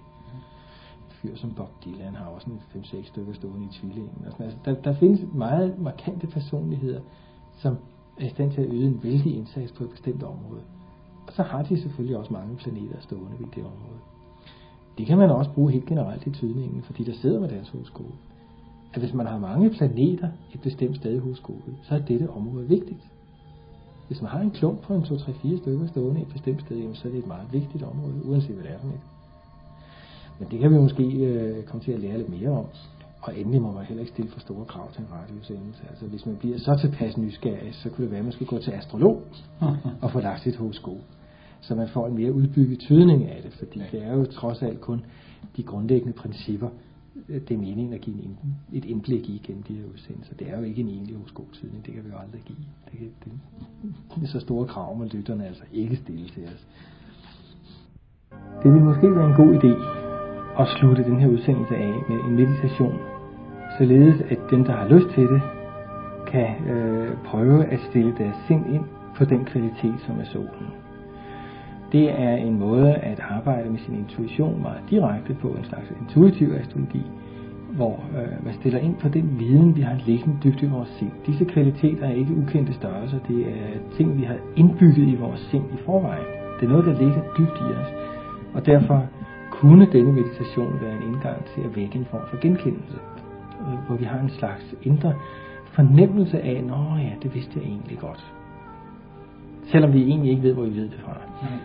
Fyr som Bob Dylan har også en fem-seks stykker stående i tvillingen. Altså, der, der findes meget markante personligheder, som er i stand til at yde en vældig indsats på et bestemt område. Og så har de selvfølgelig også mange planeter stående ved det område. Det kan man også bruge helt generelt i tydningen, fordi der sidder med deres horoskop. At hvis man har mange planeter et bestemt sted i horoskopet, så er dette område vigtigt. Hvis man har en klump på en to tre fire stykker stående et bestemt sted, jamen, så er det et meget vigtigt område, uanset hvad det er for et. Men det kan vi måske øh, komme til at lære lidt mere om. Og endelig må man heller ikke stille for store krav til en radiosendelse. Altså hvis man bliver så tilpas nysgerrig, så kunne det være, at man skal gå til astrolog og få lagt sit horoskop. Så man får en mere udbygget tydning af det, fordi det er jo trods alt kun de grundlæggende principper, det er meningen at give en, et indblik i gennem de her udsendelser. Det er jo ikke en egentlig horoskoptydning, det kan vi jo aldrig give. Det, kan, det, det er så store krav, må lytterne altså ikke stille til os. Det vil måske være en god idé at slutte den her udsendelse af med en meditation, således at dem, der har lyst til det, kan øh, prøve at stille deres sind ind på den kvalitet, som er solen. Det er en måde at arbejde med sin intuition meget direkte på, en slags intuitiv astrologi, hvor øh, man stiller ind på den viden, vi har liggende dybt i vores sind. Disse kvaliteter er ikke ukendte størrelser, det er ting, vi har indbygget i vores sind i forvejen. Det er noget, der ligger dybt i os, og derfor kunne denne meditation være en indgang til at vække en form for genkendelse, hvor vi har en slags indre fornemmelse af, nå ja, det vidste jeg egentlig godt. Selvom vi egentlig ikke ved, hvor vi ved det fra. Mm.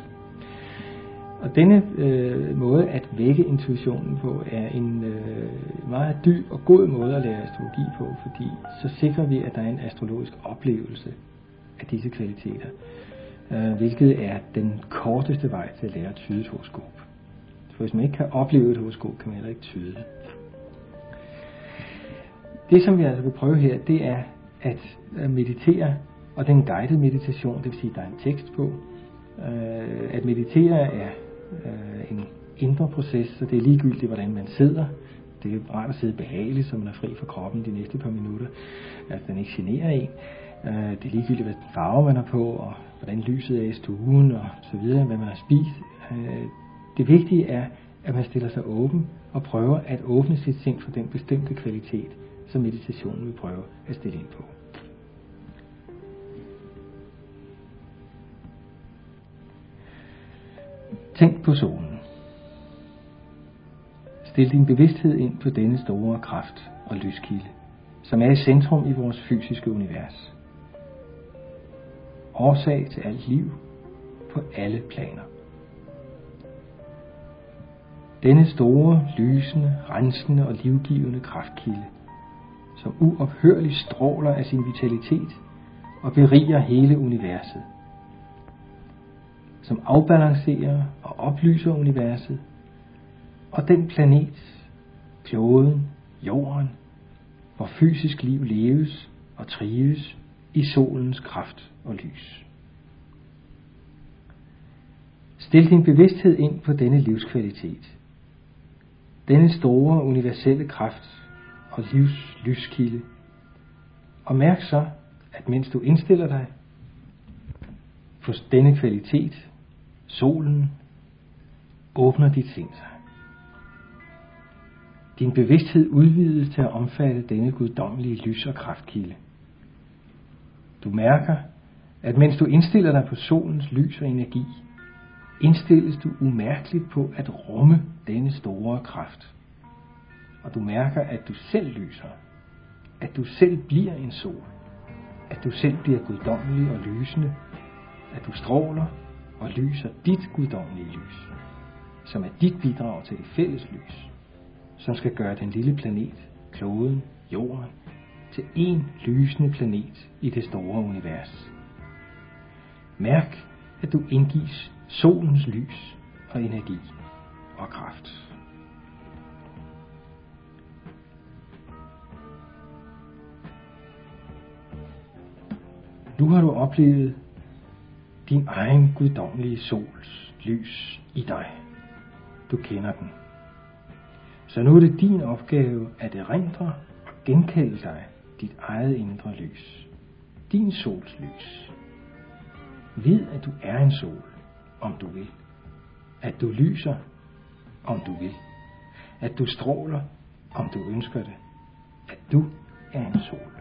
Og denne øh, måde at vække intuitionen på, er en øh, meget dyb og god måde at lære astrologi på, fordi så sikrer vi, at der er en astrologisk oplevelse af disse kvaliteter, øh, hvilket er den korteste vej til at lære at tyde et horoskop. For hvis man ikke kan opleve et horoskop, kan man heller ikke tyde det. Det, som vi altså kan prøve her, det er at meditere, og den guided meditation, det vil sige, at der er en tekst på. At meditere er en indre proces, så det er ligegyldigt, hvordan man sidder. Det er rart at sidde behageligt, så man er fri fra kroppen de næste par minutter, at den ikke generer en. Det er ligegyldigt, hvad farve man har på, og hvordan lyset er i stuen, og så videre, hvad man har spist. Det vigtige er, at man stiller sig åben og prøver at åbne sit sind for den bestemte kvalitet, som meditationen vil prøve at stille ind på. Tænk på solen. Stil din bevidsthed ind på denne store kraft og lyskilde, som er i centrum i vores fysiske univers. Årsag til alt liv på alle planer. Denne store, lysende, rensende og livgivende kraftkilde, som uophørligt stråler af sin vitalitet og beriger hele universet, som afbalancerer og oplyser universet, og den planet, kloden, jorden, hvor fysisk liv leves og trives i solens kraft og lys. Stil din bevidsthed ind på denne livskvalitet, denne store universelle kraft og livs lyskilde, og mærk så, at mens du indstiller dig på denne kvalitet, solen, åbner dit sind sig. Din bevidsthed udvides til at omfatte denne guddommelige lys- og kraftkilde. Du mærker, at mens du indstiller dig på solens lys og energi, indstilles du umærkeligt på at rumme denne store kraft. Og du mærker, at du selv lyser, at du selv bliver en sol, at du selv bliver guddommelig og lysende, at du stråler og lyser dit guddommelige lys, som er dit bidrag til det fælles lys, som skal gøre den lille planet, kloden, jorden, til en lysende planet i det store univers. Mærk, at du indgives solens lys og energi og kraft. Nu har du oplevet din egen guddommelige sols lys i dig. Du kender den. Så nu er det din opgave at erindre og genkalde dig dit eget indre lys. Din sols lys. Vid, at du er en sol, om du vil. At du lyser, om du vil. At du stråler, om du ønsker det. At du er en sol.